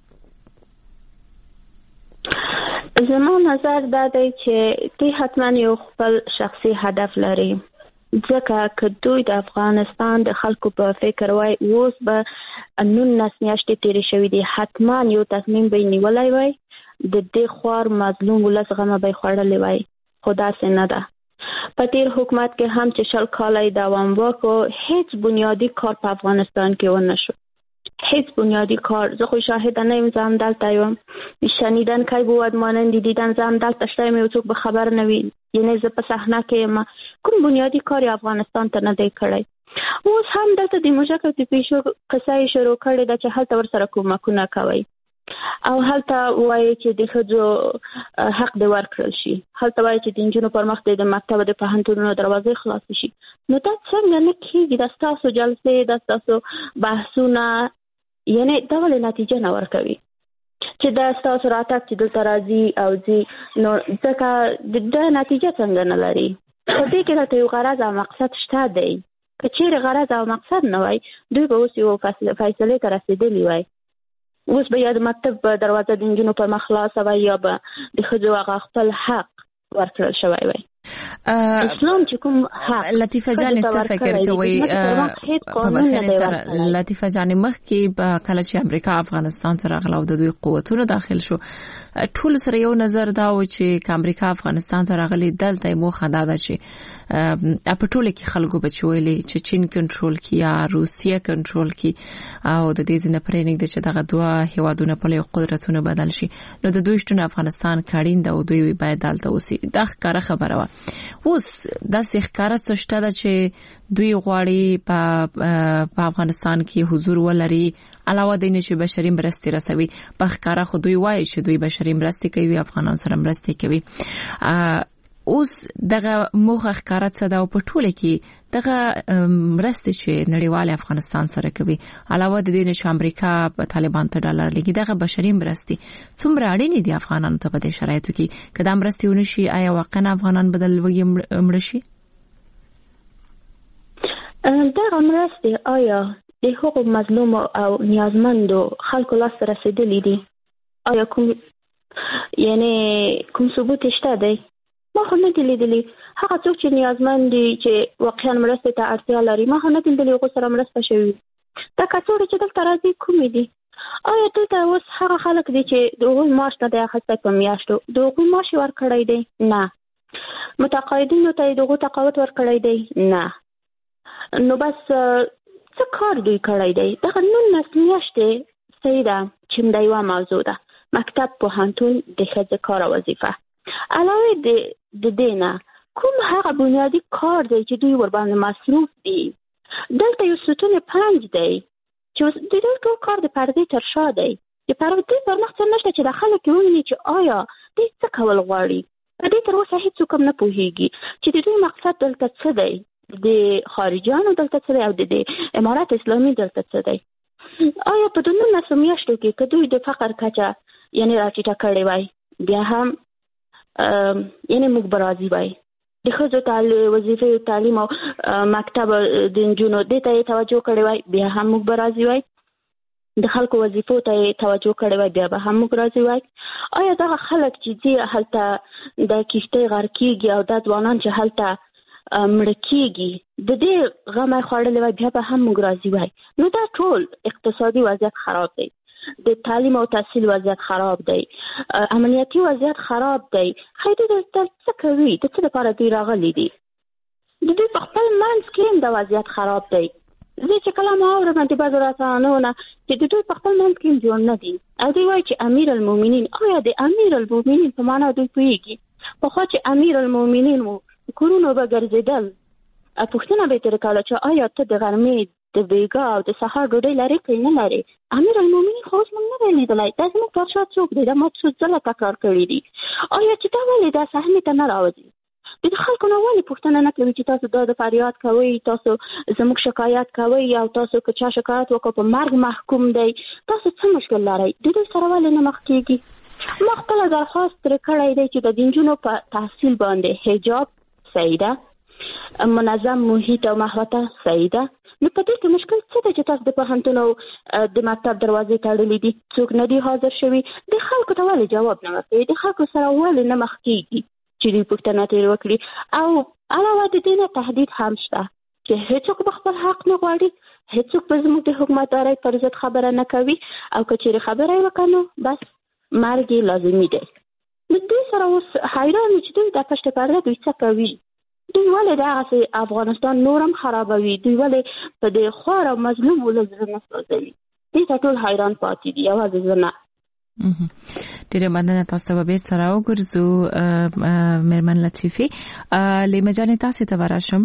Speaker 9: زما نظر دا دی چې دوی حتما یو خپل شخصي هدف لري، ځکه که دوی د افغانستان د خلکو په فکر وای اوس به 19 میاشتې تیرې شوې دي، حتما یو تصمیم به نیولای وای، د دې خوار مظلوم ولس غمه به خوړلې وای، خو داسې نه ده. په تیر حکومت کې هم چې 20 کاله دوام وکړ، هیڅ بنیادی کار په افغانستان کې ونه شو، هیچ بنیادی کار. زه خو شاهد نه یم، زم دلته یم، شنیدن کی بود مانند دیدن، زم دلته شتم یو څوک به خبر نه وي، یعنی زه په صحنه کې یم، کوم بنیادی کار افغانستان ته نه دی کړی. اوس هم دلته د موجکه د پیشو قصه شروع کړې ده چې هلته ورسره کومکونه کوي او هلته وایي چې د ښځو حق دی ورکړل شي، هلته وایي چې د نجونو پر مخ د مکتب د پوهنتونونو دروازې خلاصې شي. نو دا څنګه نه کېږي؟ دا ستاسو جلسې، دا ستاسو بحثونه، یعنی دا ولې نتیجه نه ورکوي چې دا ستاسو راتګ چې دلته راځي او ځي، نو ځکه دا نتیجه څنګه نه لري؟ په دې کې راته یو غرض او مقصد شته دی. که چیرې غرض او مقصد نه وای، دوی به اوس یو فیصلې ته رسېدلي وای. اوس به یا د مکتب دروازه د نجونو پر مخ خلاصه وای یا به د ښځو هغه خپل حق ورکړل شوی وای. اسلام چې کوم حق
Speaker 10: لطیفه جان څه فکر کوي؟ لطیفه جان مخکې کله چې امریکا افغانستان سره غلاو د دوی قوتونو داخل شو، ټول سره یو نظر دا و چې امریکا افغانستان سره غلي دلته مو خدا ده چې په ټول کې خلکو بچوي چې چین کنټرول کی یا روسیه کنټرول کی او د دې ځنه پرېنګ د چې دغه دوه هیوادونه په یو قدرتونه بدل شي، نو د دوی شتون افغانستان کاړین دا او دوی باید دلته اوسي. دا ښکاره خبره و. اوس د ښکاره څه شته چې دوی غواړي په افغانستان کې حضور ولري، علاوه د نشي بشري مرستې رسوي. په ښکاره خو دوی وایي چې دوی بشري مرستې کوي، افغانان سره مرستې کوي. اوس دغه موخه ښکاره څه ده او په ټوله کې دغه مرستې چې نړیوال افغانستان سره کوي، علاوه د دې چې امریکا په طالبان ته ډالر لګي، دغه بشري مرستې څومره اړینې دي افغانانو ته په دې شرایطو کې؟ که دا مرستې ونشي، آیا واقعا افغانان بدل وږي مړ شي؟
Speaker 9: دغه مرستې آیا د حقوق مظلوم او نیازمندو خلکو لاس رسیدلې دي؟ آیا کوم ثبوت شته دی؟ ما خو نه دی لیدلی. هغه څوک چې نیازمند دي چې واقعا مرستې ته اړتیا لري، ما خو نه دی لیدلی هغوی سره مرسته شوې. دا کڅوړې چې دلته راځي کومې دي؟ آیا دلته اوس هغه خلک دي چې د هغوی معاش نه دی اخیستی په میاشتو، د هغوی معاش یې ورکړی دی؟ نه. متقاعدینو ته یې د هغوی تقاعد ورکړی دی؟ نه. نو بس څه کار دوی کړی دی؟ دغه 19 میاشتې صحیح ده چې دا یوه موضوع ده، مکتب، پوهنتون، د ښځې کار او وظیفه. علاوه د دې نه کوم هغه بنیادی کار دی چې دوی ورباندې مصروف دي؟ دلته یو ستون 5 دی چې د دې ټول کار د پردې تر شا دی. د پردې پر مخ څه نشته چې د خلکو ویني چې آیا دوی څه کول غواړي. په دې تر اوسه هیڅ څوک نه پوهیږي چې د دوی مقصد دلته څه دی، د خارجانو دلته څه دی او د امارات اسلامي دلته څه دی. آیا په 19 میاشتو کې که دوی د فقر کچه راټیټه کړې وای، بیا هم موږ به راضي وای. د ښځو وظیفې، تعلیم او مکتب د نجونو دې ته یې توجه کړې وای، بیا هم موږ به راضي وای. د خلکو وظیفو ته یې توجه کړې وای، بیا به هم موږ راضي وای. آیا دغه خلک چې ځي هلته د کښتۍ غرق کېږي او دا ځوانان چې هلته مړه کېږي د دې غم یې خوړلی وای، بیا به هم موږ راضي وای. نو دا ټول اقتصادي وضعیت خراب دی، د تعلیم او تحصیل وضعیت خراب دی، امنیتي وضعیت خراب دی. خیدي دلته څه کوي؟ د څه لپاره دوی راغلي دي؟ د دوی په خپل منځ کې هم د وضعیت خراب دی. زه چې کله ما اورم د بعضو رسنیو نه چې د دوی په خپل منځ کې هم جوړ نه دي او دوی وایي چې امیر المؤمنین. آیا د امیر المؤمنین په معنا دوی پوهېږي؟ پخوا چې امیر المؤمنین و کورونو به ګرځېدل، پوښتنه به یې ترې کوله چې آیا ته د غرمې د بیګا او د سهار ډوډۍ لري که نه لري؟ امیر المؤمنین خو اوس موږ نه دی لیدلی. دا زموږ پادشاه څوک دی؟ دا ما څو ځله تکرار کړي دي. آیا چې دا ولې دا صحنې ته نه راوځي؟ د خلکو نه ولې پوښتنه نه کوي چې تاسو د فریاد کوي، تاسو زموږ شکایت کوي او تاسو که چا شکایت وکړ په مرګ محکوم دی، تاسو څه مشکل لرئ؟ د دوی سره ولې نه مخ کیږي؟ ما خپل درخواست ترې کړی دی چې د نجونو په تحصیل باندې حجاب صحیح ده، منظم محیط او محوطه صحیح ده. نو په دې کې مشکل څه دی چې تاسو د پوهنتون او د مکتب دروازې تړلې دي، څوک نه دي حاضر شوي؟ د خلکو ته ولې جواب نه ورکوي؟ د خلکو سره ولې نه مخ کیږي چې دوی پوښتنه ترې وکړي؟ او علاوه د دې نه تهدید هم شته چې هیڅوک به خپل حق نه غواړي، هیڅوک به زموږ د حکومتدارۍ پر ضد خبره نه کوي، او که چېرې خبره یې وکړي نو بس مرګ یې لازمي دی. نو دوی سره اوس حیران چې دوی د پشت پرده دوی څه کوي؟ دوی ولې دغسې افغانستان نورم خرابوي؟ دوی ولې په دې خوار او مظلوم ولس زړه نه سوځوي؟ دې ته ټول حیران پاتې دي، یوازې زه نه.
Speaker 10: ډیره مننه. تاسو ته به بیرته راوګرځو میرمن لطیفي. لیمه جانې تاسو ته ورشم.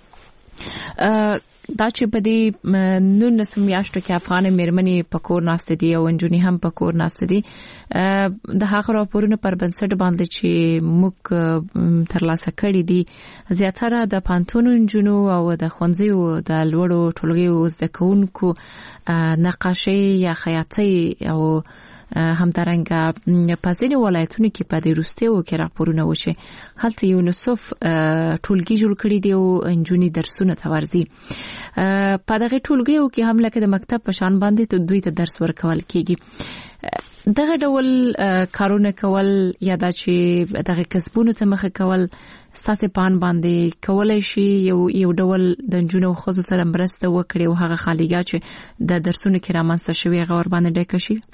Speaker 10: دا چې په دې 19 میاشتو کې افغان میرمنې په کور ناستې دي او نجونې هم په کور ناستې دي، د هغه راپورونو پر بنسټ باندې چې موږ ترلاسه کړي دي، زیاتره د پانتون نجونو او د ښوونځیو د لوړو ټولګیو زده کوونکو نقاشي یا خیاطۍ او همدارنګه په ځینې ولایتونو کې په دې وروستیو کې راپورونه وشي هلته یونیسف ټولګي جوړ کړي دي او نجونې درسونه ته ورځي. په دغه ټولګیو کې هم لکه د مکتب په شان باندې دوی ته درس ورکول کیږي. دغه ډول کارونه کول یا دا چې دغه کسبونو ته مخه کول ستاسو پان باندې کولای شي یو ډول د نجونو او ښځو سره مرسته وکړي او هغه خالیګا چې د درسونو کې رامنځته شوی هغه ور باندې ډکه شي.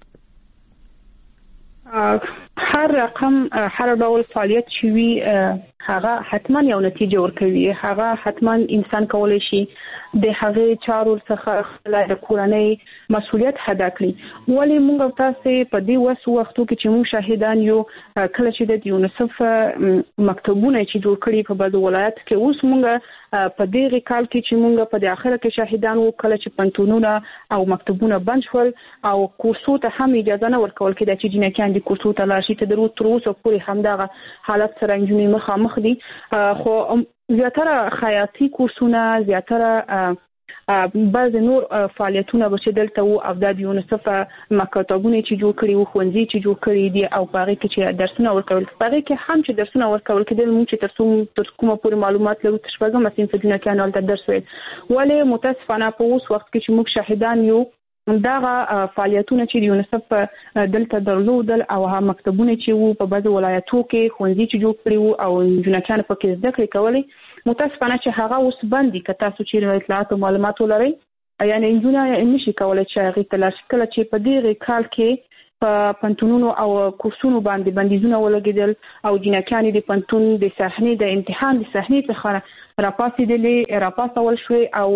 Speaker 11: هر رقم هر ډول فعالیت چې وي هغه حتما یو نتیجه ورکوي، هغه حتما انسان کولای شي د هغه چارو څخه خپل د کورنۍ مسؤلیت ادا کړي. ولی موږ تاسو په دې وختو کې چې موږ شاهدان یو کله چې د یونیسف مکتبونه چې جوړ کړي په بعض ولایت کې، اوس موږ په دې کال کې چې موږ په دې اخره کې شاهدان وو کله چې پنتونونه او مکتبونه بند شول او کورسو ته هم اجازه نه ورکول کېده چې جنکان د کورسو ته لاړ شي. تر اوسه پورې همدغه حالت سره نجونې مخامخ دي. خو زیاتره خیاطي کورسونه، زیاتره بعض نور فعالیتونه به چې دلته وو او د یونیسف مکتبونه چې جوړ کړي وو، ښوونځي چې جوړ کړي دي او په هغه کې چې درسونه ورکول، په هغه کې هم چې درسونه ورکول کېدل، موږ چې تر کومه پورې معلومات لرو تر شپږم صنف کې نه درس ویل. ولې متاسفانه په اوس وخت کې چې موږ شاهدان یو دغه فعالیتونه چې یونیسف دلته درلودل او هغه مکتبونه چې وو په بعض ولایتو کې، ښوونځي چې جوړ کړي وو او جنکان په کې زده کړې کولې، متاسفانه چې هغه اوس باندې که تاسو چې اطلاعات او معلومات ولرئ، یعنی انجونې نشي کولای چې هغه تلاش کله چې په دې کال کې په پنتونونو او کورسونو باندې بندیزونه ولګیدل او جنکان د پنتون د صحنې د امتحان د صحنې څخه راپاسول شوی او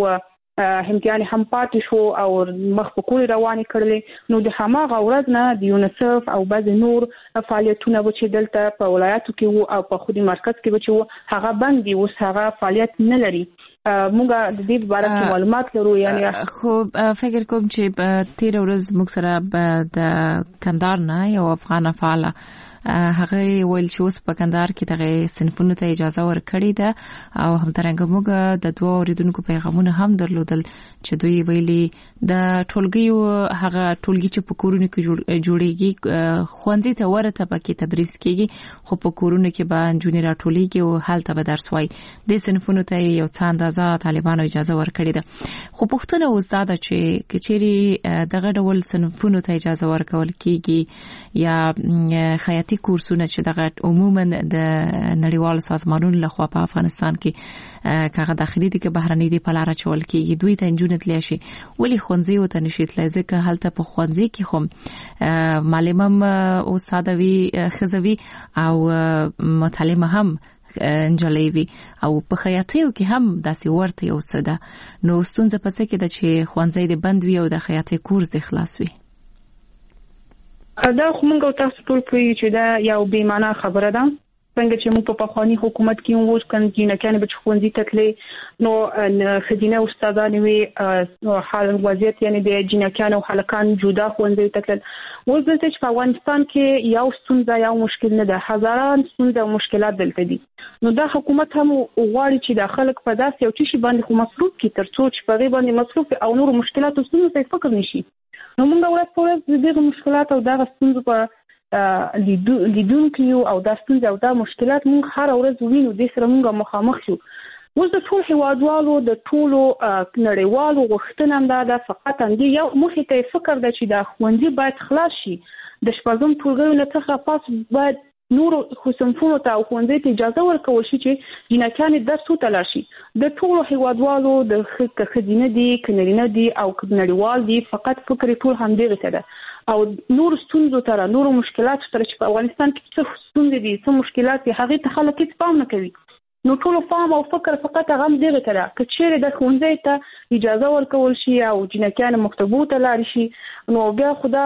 Speaker 11: امتحان هم پاتې شو او مخ په کول روانې کړلې. نو د هماغه ورځ نه د یونیسف او بعض نور فعالیتونه چې دلته په ولایتو کې وو او په خودي مرکز کې چې وو هغه بندي، اوس هغه فعالیت نه لري. موږ د دې باره کې معلومات لرو. یعنی
Speaker 10: خو فکر کوم چې په تیر ورځ موږ سره د کندهار نه یو افغان فعال هغه ویل چې اوس په کندهار کې دغه صنفونو ته اجازه ورکړې ده او همدارنګه موږ د دوه اوریدونکو پیغامونه هم درلودل چې دوی ویلي د ټولګیو هغه ټولګي چې په کورونو کې جوړیږي ښوونځي ته ورته پکې تدریس کیږي، خو په کورونو کې به نجونې راټولېږي او هلته به درس وایي. د صنفونو ته یو څه اندازه طالبانو اجازه ورکړې ده. خو پوښتنه اوس دا ده چې کچېرې دغه ډول صنفونو ته اجازه ورکول کیږي یا خیاطي کورسونه چې دغه عموما د نړیوالو سازمانونو لخوا په افغانستان کې کاغه داخلي دي که بهرني دي په لار چول کېږي، دوی ته نجونې تللی شي، ولې ښوونځي ته نشي تللی؟ ځکه هلته په ښوونځي کې خو معلم هم استاد وي، ښځه وي او متعلمه هم نجلۍ وي او په خیاطیو کې هم داسې ورته یو څه ده. نو ستونزه په څه کې ده چې ښوونځي د بند وي او د خیاطۍ کورس د خلاص وي؟
Speaker 11: دا خو موږ تاسو ټول پوهیږو چې دا یو بې معنا خبره ده څنګه چې موږ په پخوانی حکومت کې وو چې جنکانې به ښوونځي ته تللې نو ښځینه استادانې وي حال وضعیت یعنی د جنکانو او هلکانو جدا ښوونځي ته تلل. اوس دلته چې په افغانستان کې یو ستونزه یو مشکل نه ده، هزاران ستونزې او مشکلات دلته دي. نو دا حکومت هم غواړي چې د خلک په داسې یو څه باندې خو مصروف کړي تر څو چې په دې باندې مصروف او نور مشکلات او ستونزې ته فکر نشي. نو موږ ورځ په ورځ د دې مشکلات او دغه ستونزو په لیدونکو او دا ستونزې او دا مشکلات موږ هر ورځ وینو، د سره موږ مخامخ شو. اوس د ټول هیوادوالو د ټولو نړیوالو غوښتنه هم دا فقط همدې یو موخې ته فکر ده چې د ښوونځي باید خلاص شي، د شپږم ټولګیو نه څخه پاس باید نور صنفونو ته او ښوونځي ته اجازه ورکول شي چې جنکانې درس ته لاړ شي. د ټولو هیوادوالو د ښځینه دي که نارینه دي او که نړیوال دي فقط فکر ټول همدغه څه ده او نور ستونزو تر نور مشکلات تر چې په افغانستان کې څه ستونزې دي څه مشکلات دي هغه ته خلک هیڅ پام نه کوي. نو ټول فهم او فکر فقط هغه دغه تر که چیرې د ښوونځي ته اجازه ورکول شي او جنکان مکتبو ته لاړ شي نو بیا خدا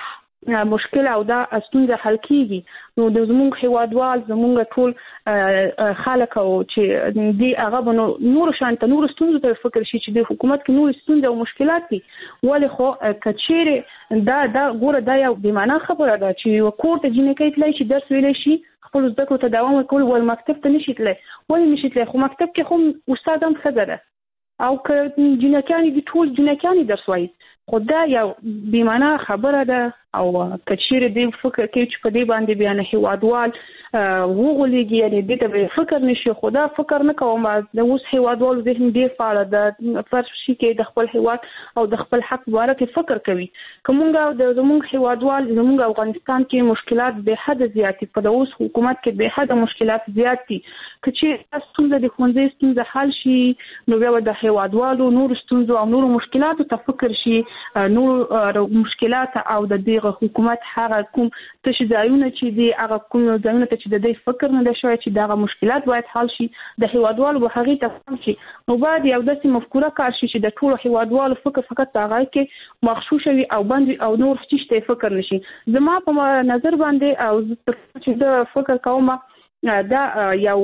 Speaker 11: مشکل او دا ستونزه حل کیږي. نو د زموږ هیوادوال زموږ ټول خلک او چې دی هغه نور شانته نور ستونزو ته فکر شي چې د حکومت کې نور ستونزې او مشکلات دي ولې خو کچېره دا ګوره دا یو بې معنا خبره ده چې کور ته جنکۍ تللی چې درس ویلی شي خپل زده کړو ته دوام ورکول ول مکتب ته نشي تللی ولې نشي تللی خو مکتب کې خو استاد هم ښځه ده او که جنکانې دي ټول جنکانې درس وایي خو دا یو بې معنا خبره ده او کچېره دی فکر کوي چې په دې باندې بیا نه هیوادوال وغولېږي یعنې دې ته به فکر نشي. خو دا فکر نه کوم د اوس هیوادوالو ذهن ډېر فعاله ده فرض شي کې د خپل هیواد او د خپل حق باره کې فکر کوي. که موږ د زموږ هیوادوال زموږ افغانستان کې مشکلات بې حده زیات دي، په د اوس حکومت کې بې حده مشکلات زیات دي، که چې ستونزه د ښوونځي ستونزه حل شي نو بیا به د هیوادوالو نور ستونزو او نور مشکلاتو ته فکر شي، نور مشکلات او د دغه حکومت هغه کوم تش ځایونه چې دي هغه کوم ځایونه ته چې د دې فکر نه ده شوی چې دغه مشکلات باید حل شي د هیوادوالو به هغې ته فهم شي. نو باید یو داسې مفکوره کار شي چې د ټولو هیوادوالو فکر فقط په هغه کې مغشوشه وي او بند او نور هیڅ ته فکر نشي. زما په نظر باندې او چې د فکر کوم دا یو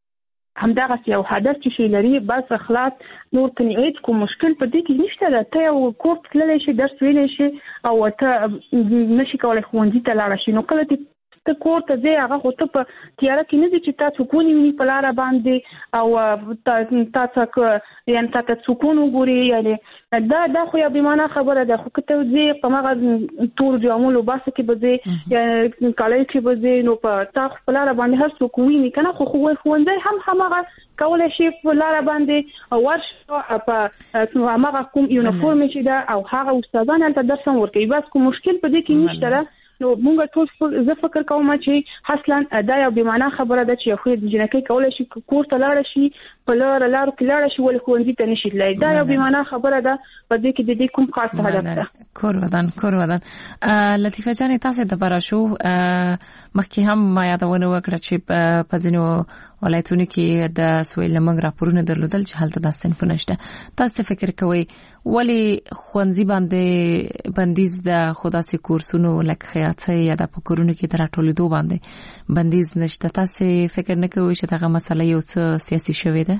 Speaker 11: همدغه یو هدف چې شي لري بس اخلاص نور تنعید کوم مشکل په دې کې نشته ده. ته یو کور تللی شي درس ویلی شي او ته نشي کولی ښوونځي ته لاړه شي نو کله ته کور ته ځې هغه خو ته په تیاره کې نه ځي چې تا څوک ونیوي په لاره باندې او تا څه یعنې تا ته څوک وګوري یعنې دا خو یو بې معنا خبره ده. خو که ته ځې په هغه تور جامو لباسو کې به ځې یا کالۍ کې به ځې نو په تا خو په لاره باندې هر څوک ویني که نه خو ښوونځی هم هماغه کولی شي په لاره باندې ورشه په هماغه کوم یونیفورم چې ده او هغه استادان هلته درس هم ورکوي بس کوم مشکل په دې کې نشته ده. نو موږ ټول زه فکر کوم چې اصلا دا یو بې معنا خبره ده چې یو جنکۍ کولی شي کور ته لاړه شي په لارو کې لاړه شي ولې ښوونځي ته نشي تللی. دا یو بې معنا خبره ده په دې کې د دې کوم خاص هدف ده.
Speaker 10: کور ودان لطیفه جانې تاسو د براشو مخکې هم ما یادونه وکړه چې په ځینو ولایتونو کې د سویل لمنګ راپورونه درلودل چې هلته د صنفونه شته. تاسو فکر کوئ ولې ښوونځي باندې بندیز د خداسي کورسونو لکه خیاطۍ یا د پکورونو کې د راټولېدو باندې بندیز نشته؟ تاسو فکر نه کوئ چې دغه مسله یو څه سیاسي شوې ده؟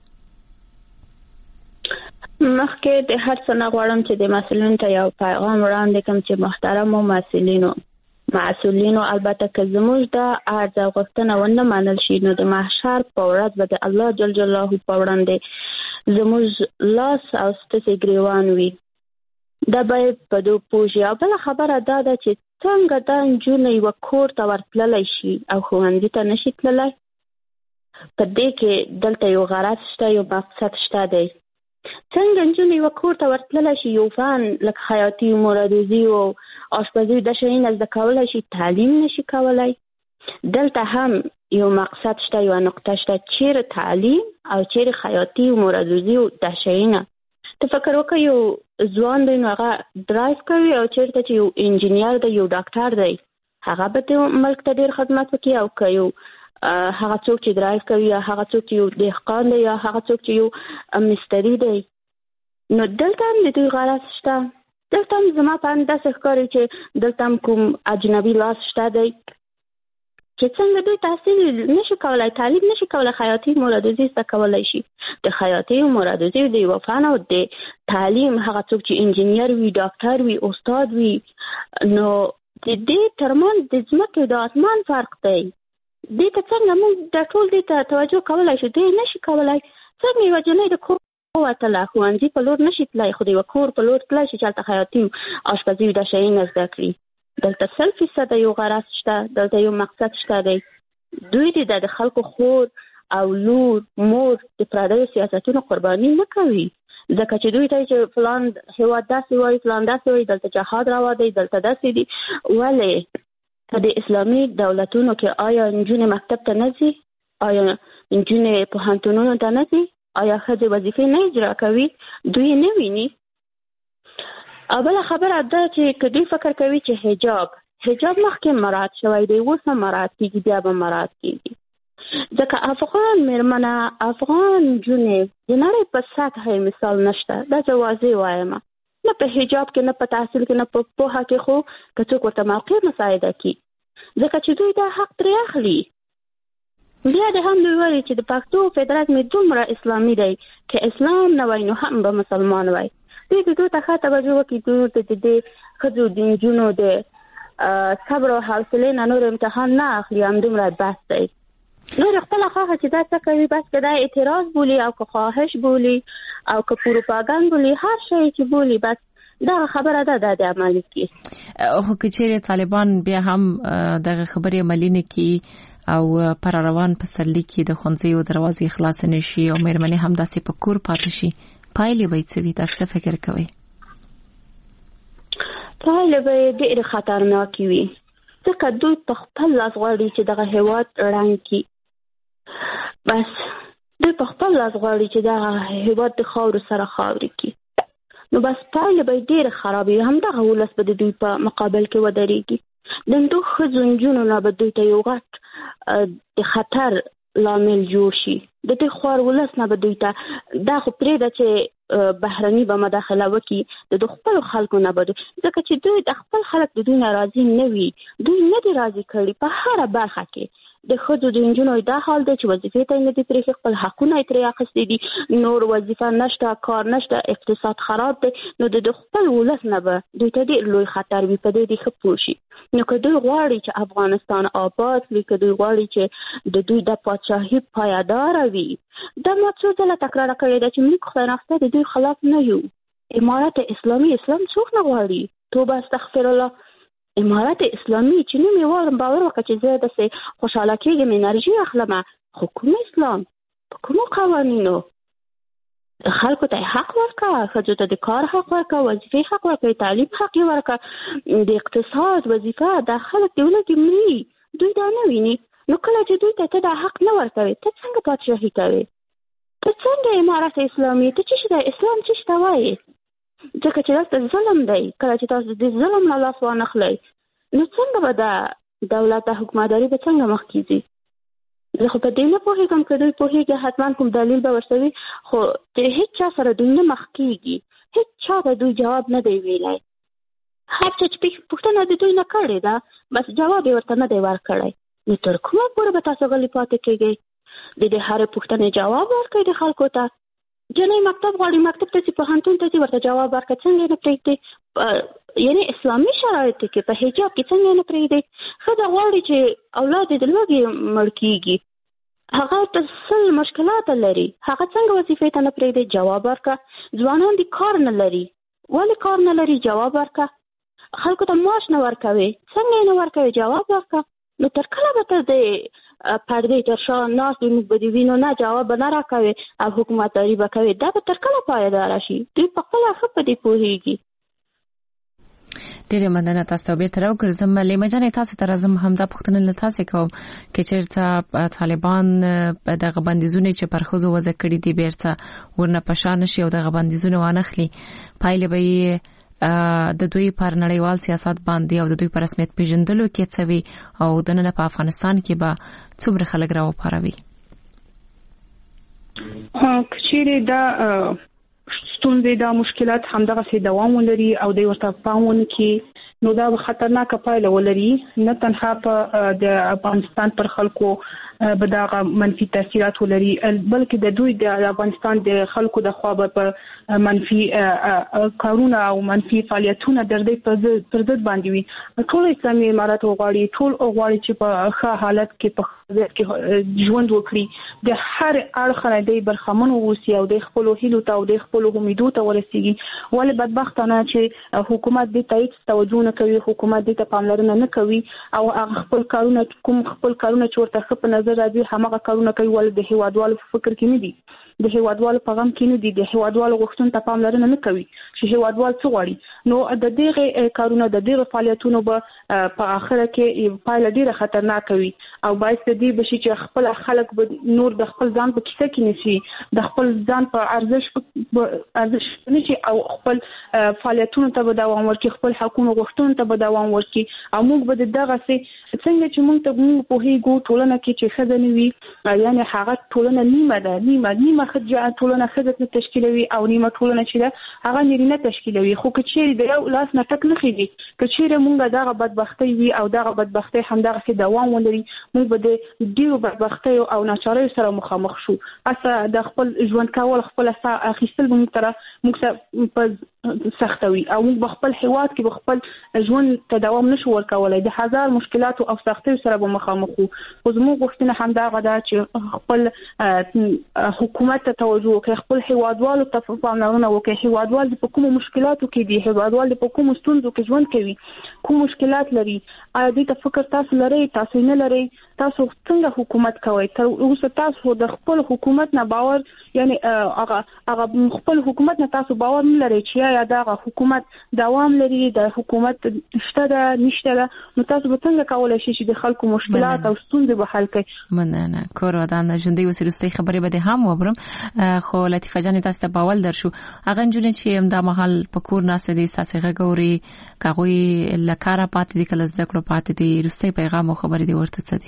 Speaker 9: مخکې د هر څه نه غواړم چې د مسؤلینو ته یو پیغام وړاندې کړم چې محترمو مسؤلینو البته که زموږ د عرض او غوښتنه ونه منل شي نو د محشر په ورځ به د الله جل جلاله په وړاندې زموږ لاس او ستاسو ګریوان وي. دا به په دو پوجي او بل خبره دا ده چې څنګه دا نجونې یو کور ته ورتللی شي او ښوونځي ته نشي تللی. په دې کې دلته یو غرض شته یو مقصد شته دی. څنګه نجونې یو کور ته ورتللی شي یو فن لکه خیاطي مرادوزي او آشپزي د شیانو زده کولی شي تعلیم نشي کولی. دلته هم یو مقصد شته یو نقطه شته چیرې تعلیم او چیرې خیاطي او مرادوزي د شیانو ته فکر وکړه یو ځوان دی نو هغه ډرایو کوي او چیرته چې یو انجینیر دی یو ډاکټر دی هغه به د ملک ته ډېر خدمت وکړي او که یو هغه څوک چې ډرایو کوي یا هغه څوک چې یو دهقان دی یا هغه څوک چې یو مستري دی نو دلته هم د دوی غرض شته. دلته هم زما په اند داسې ښکاري چې دلته هم کوم اجنبي لاس شته دی چې څنګه دوی تحصیل نشي کولای، تعلیم نشي کولای، خیاطي مرادوزي څه کولای شي. د خیاطي او مرادوزي د یو فن او د تعلیم هغه څوک چې انجینیر وي، ډاکټر وي، استاد وي، نو د دې ترمنځ د ځمکې د اسمان فرق دی. دې ته څنګه موږ د ټول دې ته توجه کولای شو؟ دوی نشي کولای. څنګه یو جنۍ د کور وتله ښوونځي په لور نشي تلای، خو د یو کور په لور تلای شي چې هلته خیاطي اشپزي دا شیونه زده کړي. دلته 100% یو غرض شته، دلته یو مقصد شته دی. دوی د خلکو خور او لور مور د پردیو سیاستونو قرباني نه کوي، ځکه چې دوی ته چې فلان هیواد داسې وایي، فلان داسې وایي، دلته جهاد روا دی، دلته داسې دي. ولې د اسلامي دولتونو کې آیا نجونې مکتب ته نه ځي؟ آیا نجونې پوهنتونونو ته نه ځي؟ آیا ښځې وظیفې نه اجرا کوي؟ دوی نه ویني. او بله خبره ده چې که دوی فکر کوي چې حجاب مخکې مراعات شوی دی، اوس هم مراعات کېږي، بیا به مراعات کېږي. ځکه افغان میرمنه، افغان نجونې د نړۍ په سطحه مثال نشته. دا زه واضح وایم، نه په حجاب کې، نه په تحصیل کې، نه په پوهه کې، خو که څوک ورته موقع مساعده کړي، ځکه چې دوی دا حق ترې اخلي. بیا د هم دوی وایي چې د پښتو فدرالي دومره اسلامي دی، که اسلام نه وای نو هم به مسلمان وای. دوی د دوی ته ښه توجه وکړي، دوی ته د دې ښځو د نجونو د صبر او حوصلې نه نور امتحان نه اخلي. همدومره بس دی. نور خپله خوښه چې دا څه کوي، بس که دا اعتراض بولي او که خواهش بولي او که پروپاګاندا بولي، هر شی چې بولي، بس دا خبره ده د عملي کې.
Speaker 10: خو که چیرې طالبان بیا هم دغه خبرې عملي نه کړي او پر روان پسرلي کې د ښوونځیو دروازې خلاص نه شي او مېرمنې هم داسې په کور پاتې شي، پایلې به څه وي؟ تاسو څه فکر کوئ؟
Speaker 9: پایلې به ډېرې خطرناکې وي، ځکه دوی په خپل لاس غواړي چې دغه هېواد ړنګ کړي. بس دوی په خپل لاس غواړي چې دغه هېواد د خاورو سره خاورې کړي. نو بس پایلې به ډېرې خرابې وي. همدغه ولس به د دوی په مقابل کې ودرېږي. د دوی ښځو نجونو نه به دوی ته یو غټ د خطر لامل جوړ شي. د دې خوار ولس نه به دوی ته دا خو پرېږده چې بهرني به مداخله وکړي، د خپلو خلکو نه به دوی، ځکه چې دوی د خپل خلک د دوی نه راضي نه وي. دوی نه دي راضي کړي په هره برخه کې. د ښځو د نجونو دا حال دی چې وظیفې ته یې نه دي پرېښي، خپل حقونه یې ترې اخیستي دي، نور وظیفه نشته، کار نشته، اقتصاد خراب دی. نو د خپل ولس نه به دوی ته ډېر لوی خطر وي. په دې دې ښه پوه شي. نو که دوی غواړي چې افغانستان آباد وي، که دوی غواړي چې د دوی د پاچاهي پایداره وي، دا ما څو ځله تکرار کړې ده چې موږ خدای ناخته د دوی خلاف نه یو. امارت اسلامي اسلام څوک نه غواړي؟ توبه استغفر الله. امارت اسلامي چې نوم یې واورم باور وکړه چې زه داسې خوشحاله کېږم، انرژي اخلم. خو کوم اسلام؟ په کومو قوانینو؟ خلکو ته حق ورکړه، ښځو ته د کار حق ورکړه، وظیفې حق ورکړه، تعلیم حق یې ورکړه، د اقتصاد وظیفه. دا خلک د ولږې مري، دوی دا نه ویني. نو کله چې دوی ته دا حق نه ورکوي، ته څنګه پادشاهي کوي؟ ته څنګه امارت اسلامي؟ ته څه شي دی اسلام څه شي ته وایې؟ ځکه چې داسې ظلم دی. کله چې تاسو د ظلم نه لاس وانخلئ، نو څنګه به دا دولت د حکومتداري به څنګه مخکې ځي؟ زه خو په دې نه پوهېږم، که دوی پوهېږي حتما کوم دلیل به ورسوي، خو د هېڅ چا سره دوی نه مخ کېږي. هېڅ چا ته دوی جواب نه دی ویلی. هر چا چې پوښتنه د دوی نه کړې ده، بس جواب یې ورته نه دی ورکړی. نو تر کومه پورې به تاسو غلي پاتې کېږئ؟ د دې هرې پوښتنې جواب ورکړئ د خلکو ته. جنۍ مکتب غواړي، مکتب ته ځي، پوهنتون ته ځي، ورته جواب ورکړه. څنګه یې نه پرېږدي؟ یعنې اسلامي شرایطو کې په حجاب کې څنګه یې نه پرېږدي؟ ښځه غواړي چې اولاد یې د لوږې مړ کېږي، هغه ته 100 مشکلات لري، هغه څنګه وظیفې ته نه پرېږدي؟ جواب ورکړه. ځوانان دي کار نه لري، ولې کار نه لري؟ جواب ورکړه. خلکو ته معاش نه ورکوي، څنګه یې نه ورکوي؟ جواب ورکړه. نو تر کله به ته د پردې تر شا ناست وي، موږ به دې وینو نه، جواب به نه راکوي او حکومتداري به کوي. دا به تر کله پایداره شي؟ دوی په خپله ښه په دې پوهېږي.
Speaker 10: ډېرې مننه. تاسو ته بیرته راوګرځم. لیما جانې، تاسو ته راځم. همدا پوښتنه له تاسې کوم که چېرته طالبان دغه بندیزونه چې پر ښځو وضع کړي دي بیرته ورنه په شا نه شي او دغه بندیزونه وانخلي، پایلې به یې د دوی پر نړیوال سیاست باندې او د دوی پر رسمیت پیژندلو کې څه وي او د نن په افغانستان کې به څومره خلک راوپاروي؟
Speaker 11: که چیرې دا ستونزې دا مشکلات همدغه سي دوام ولري او د ورته پامونه کې نو دا خطرناک پایله ولري نه تنها په د افغانستان پر خلکو به دا منفي تاثیرات ولري بلکې د دوی د افغانستان د خلکو د خوا په منفي کارونه او منفي فعالیتونه د دې پر ضد باندې وي ټول اسلامي امارات غواړي چې په ښه حالت کې په ژوند وکړي د هر اړخ نه دی برخمن اوسي او د خپل هیلو ته او د خپل امیدو ته ورسیږي ولې بدبختانه چې حکومت دې ته هیڅ توجه نه کوي حکومت دې ته پاملرنه نه کوي او خپل کارونه چې ورته خپ نظر راځي همغه کارونه کوي ولې د هیوادوالو فکر کې نه دي د هیوادوالو په غم کې نه دي د هیوادوالو غوښتنو ته پاملرنه نه کوي چې هیوادوال څه غواړي نو د دغه کارونه د دغه فعالیتونو په اخره کې پایله ډیره خطرناک وي او باعث دې بشي چې خپل خلک به نور د خپل ځان په کیسه کې نشي د خپل ځان په ارزش نشي او خپل فعالیتونو ته به دوام ورکړي خپل حقوقو غوښتنو ته به دوام ورکړي او موږ به دغه څنګه چې موږ په هیڅ ټولنه کې چې خزانه وي یعنی هغه ټولنه نیمه ټولنه خزه تشکیلوي او نیمه ټولنه چې هغه نارینه تشکیلوي خو کچېری د یو لاس نه ټک نه خېږي کچېری موږ دغه بدبختی وي او دغه بدبختی همدغه سي دوام ولري موږ به د ډیرو بدبختی او ناچارۍ سره مخامخ شو اسه د خپل ژوند کول خپل اخیستل موږ په سختوي او موږ خپل هیواد کې خپل ژوند ته دوام نشو ورکولای د هزار مشکلات او سختۍ سره به مخامخ وو خو زموږ غوښتنه همدغه ده چې خپل حکومت ته توجه وکړي خپل هیوادوالو ته پاملرنه وکړي هیوادوال په کومو مشکلاتو کې دي هیوادوال په کومو ستونزو کې ژوند کوي کوم مشکلات لري آیا دې ته فکر تاسو لرئ تاسو نه لرئ تاسو څنګه حکومت کوئ تر اوسه تاسو د خپل حکومت نه باور یعنی هغه خپل حکومت نه تاسو باور نه لرئ چې یا دا حکومت دوام لري د حکومت شته ده نشته ده نو تاسو به څنګه کولای شئ چې د خلکو مشکلات او ستونزې به حل کړئ
Speaker 10: مننه کور ودان ژوندۍ وسرستۍ خبرې به هم وبرم خو لطیفه جان تاسو ته باول درشو هغه جنونه چې دا محل پکور ناس دي ساسغه ګوري کاغوي لکاره پاتې دي کله زده کړو پاتې دي رستي پیغام او خبرې دي ورته څه دي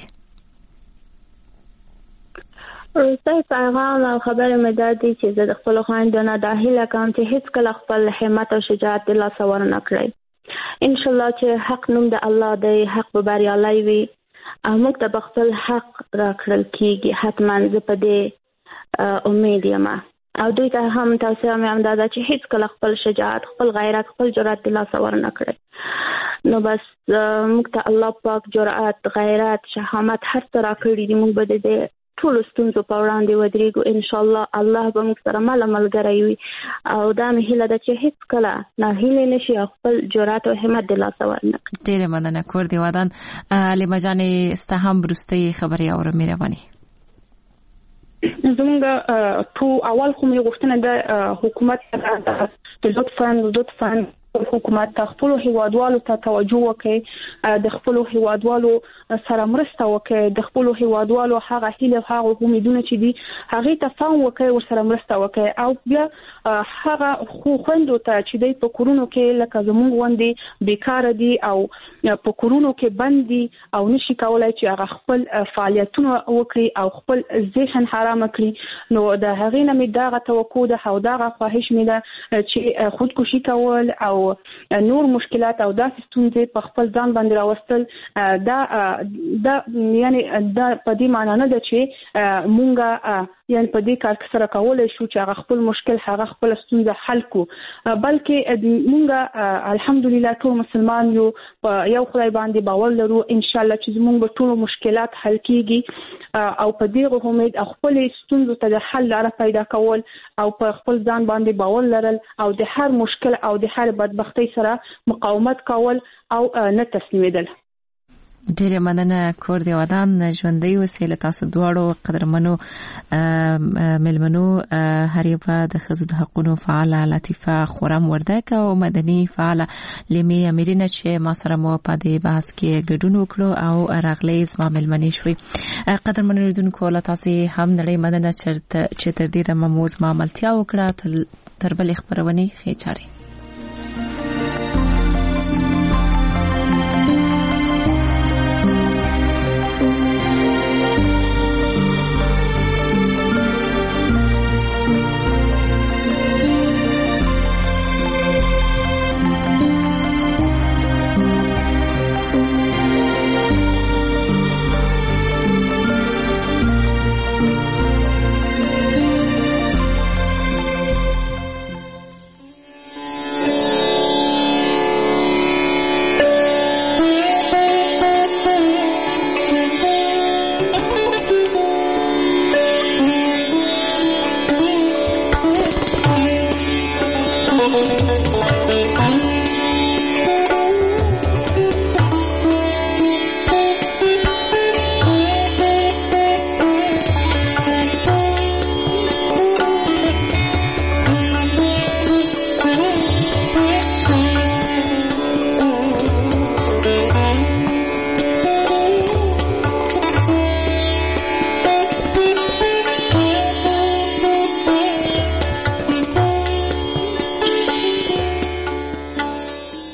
Speaker 9: رستي پیغام او خبرې مې دا دي چې زه د خپل خاندانه داخله کوم چې هیڅ کله خپل همت او شجاعت د لاس ور نه کړی ان شاء الله چې حق نوم د الله دی حق به بریالي وي موږ ته خپل حق راکړل کیږي حتما زه په دې امید یم او دوی ته هم تاسو هم دا چې هیڅ کله خپل شجاعت خپل غیرت خپل جرأت د لاس ور نه کړی نو بس موږ ته الله پاک جرأت غیرت شهامت هر څه راکړي دي موږ به د ټول ستونزو په وړاندې ودرېږو ان شاء الله الله به موږ سره ملګری وي او دا مې هیله ده چې هیڅ کله نه هیله نشي خپل جرأت او همت د لاس ور نه کړي
Speaker 10: ډېر مننه کور دی ودان علیمه جان استهم برستي خبري اور مهرباني
Speaker 11: زموږ تو اول خو مې غوښتنه د حکومت لطفاً حکومت ته خپل هیوادوالو ته توجه وکړي د خپل هیوادوالو سره مرسته وکړي د خپل هیوادوالو هغه هیله هغه امیدونه چې دي هغه ته فهم وکړي او سره مرسته وکړي او بیا هغه خوندو ته چې د پکورونو کې لکه زموږ وندي بیکار دي او پکورونو کې بند دي او نشي کولای چې هغه خپل فعالیتونه وکړي او خپل ذهن حرام کړي نو د هغې نه مې دغه توقع ده او دغه خواهش مې ده چې خودکشي کول او نور مشکلات او داسې ستونزې په خپل ځان باندې راوستل دا یعنی دا په دې معنی نه ده چې مونږه یعنی په دې کار سره کولای شو چې هغه خپل مشکل هغه خپل ستونزه حل کو بلکې مونږه الحمدلله ټول مسلمان یو په یو خدای باندې باور لرو ان شاء الله چې مونږ ټول مشکلات حل کیږي او په دې امید خپل ستونزو ته د حل لاره پیدا کول او په خپل ځان باندې باور لرل او د هر مشکل او د هر بدبختی سره مقاومت کول او نه تسلیمیدل
Speaker 10: ډیره مننه کور دی ودان ژوندۍ وسیله تاسو دواړو قدرمنو ملمنو هریبه د خزو د حقوقو فعاله لطیفه خورم وردک او مدني فعاله لیمي امیرینه چې ما سره مو په دې بحث کې ګډون وکړو او راغلی زما ملمنې شوي قدرمنو لیدونکو له تاسو هم نړۍ مننه چې تر دې د موضوع عملتیا وکړه تر بل خبرونه خې چاري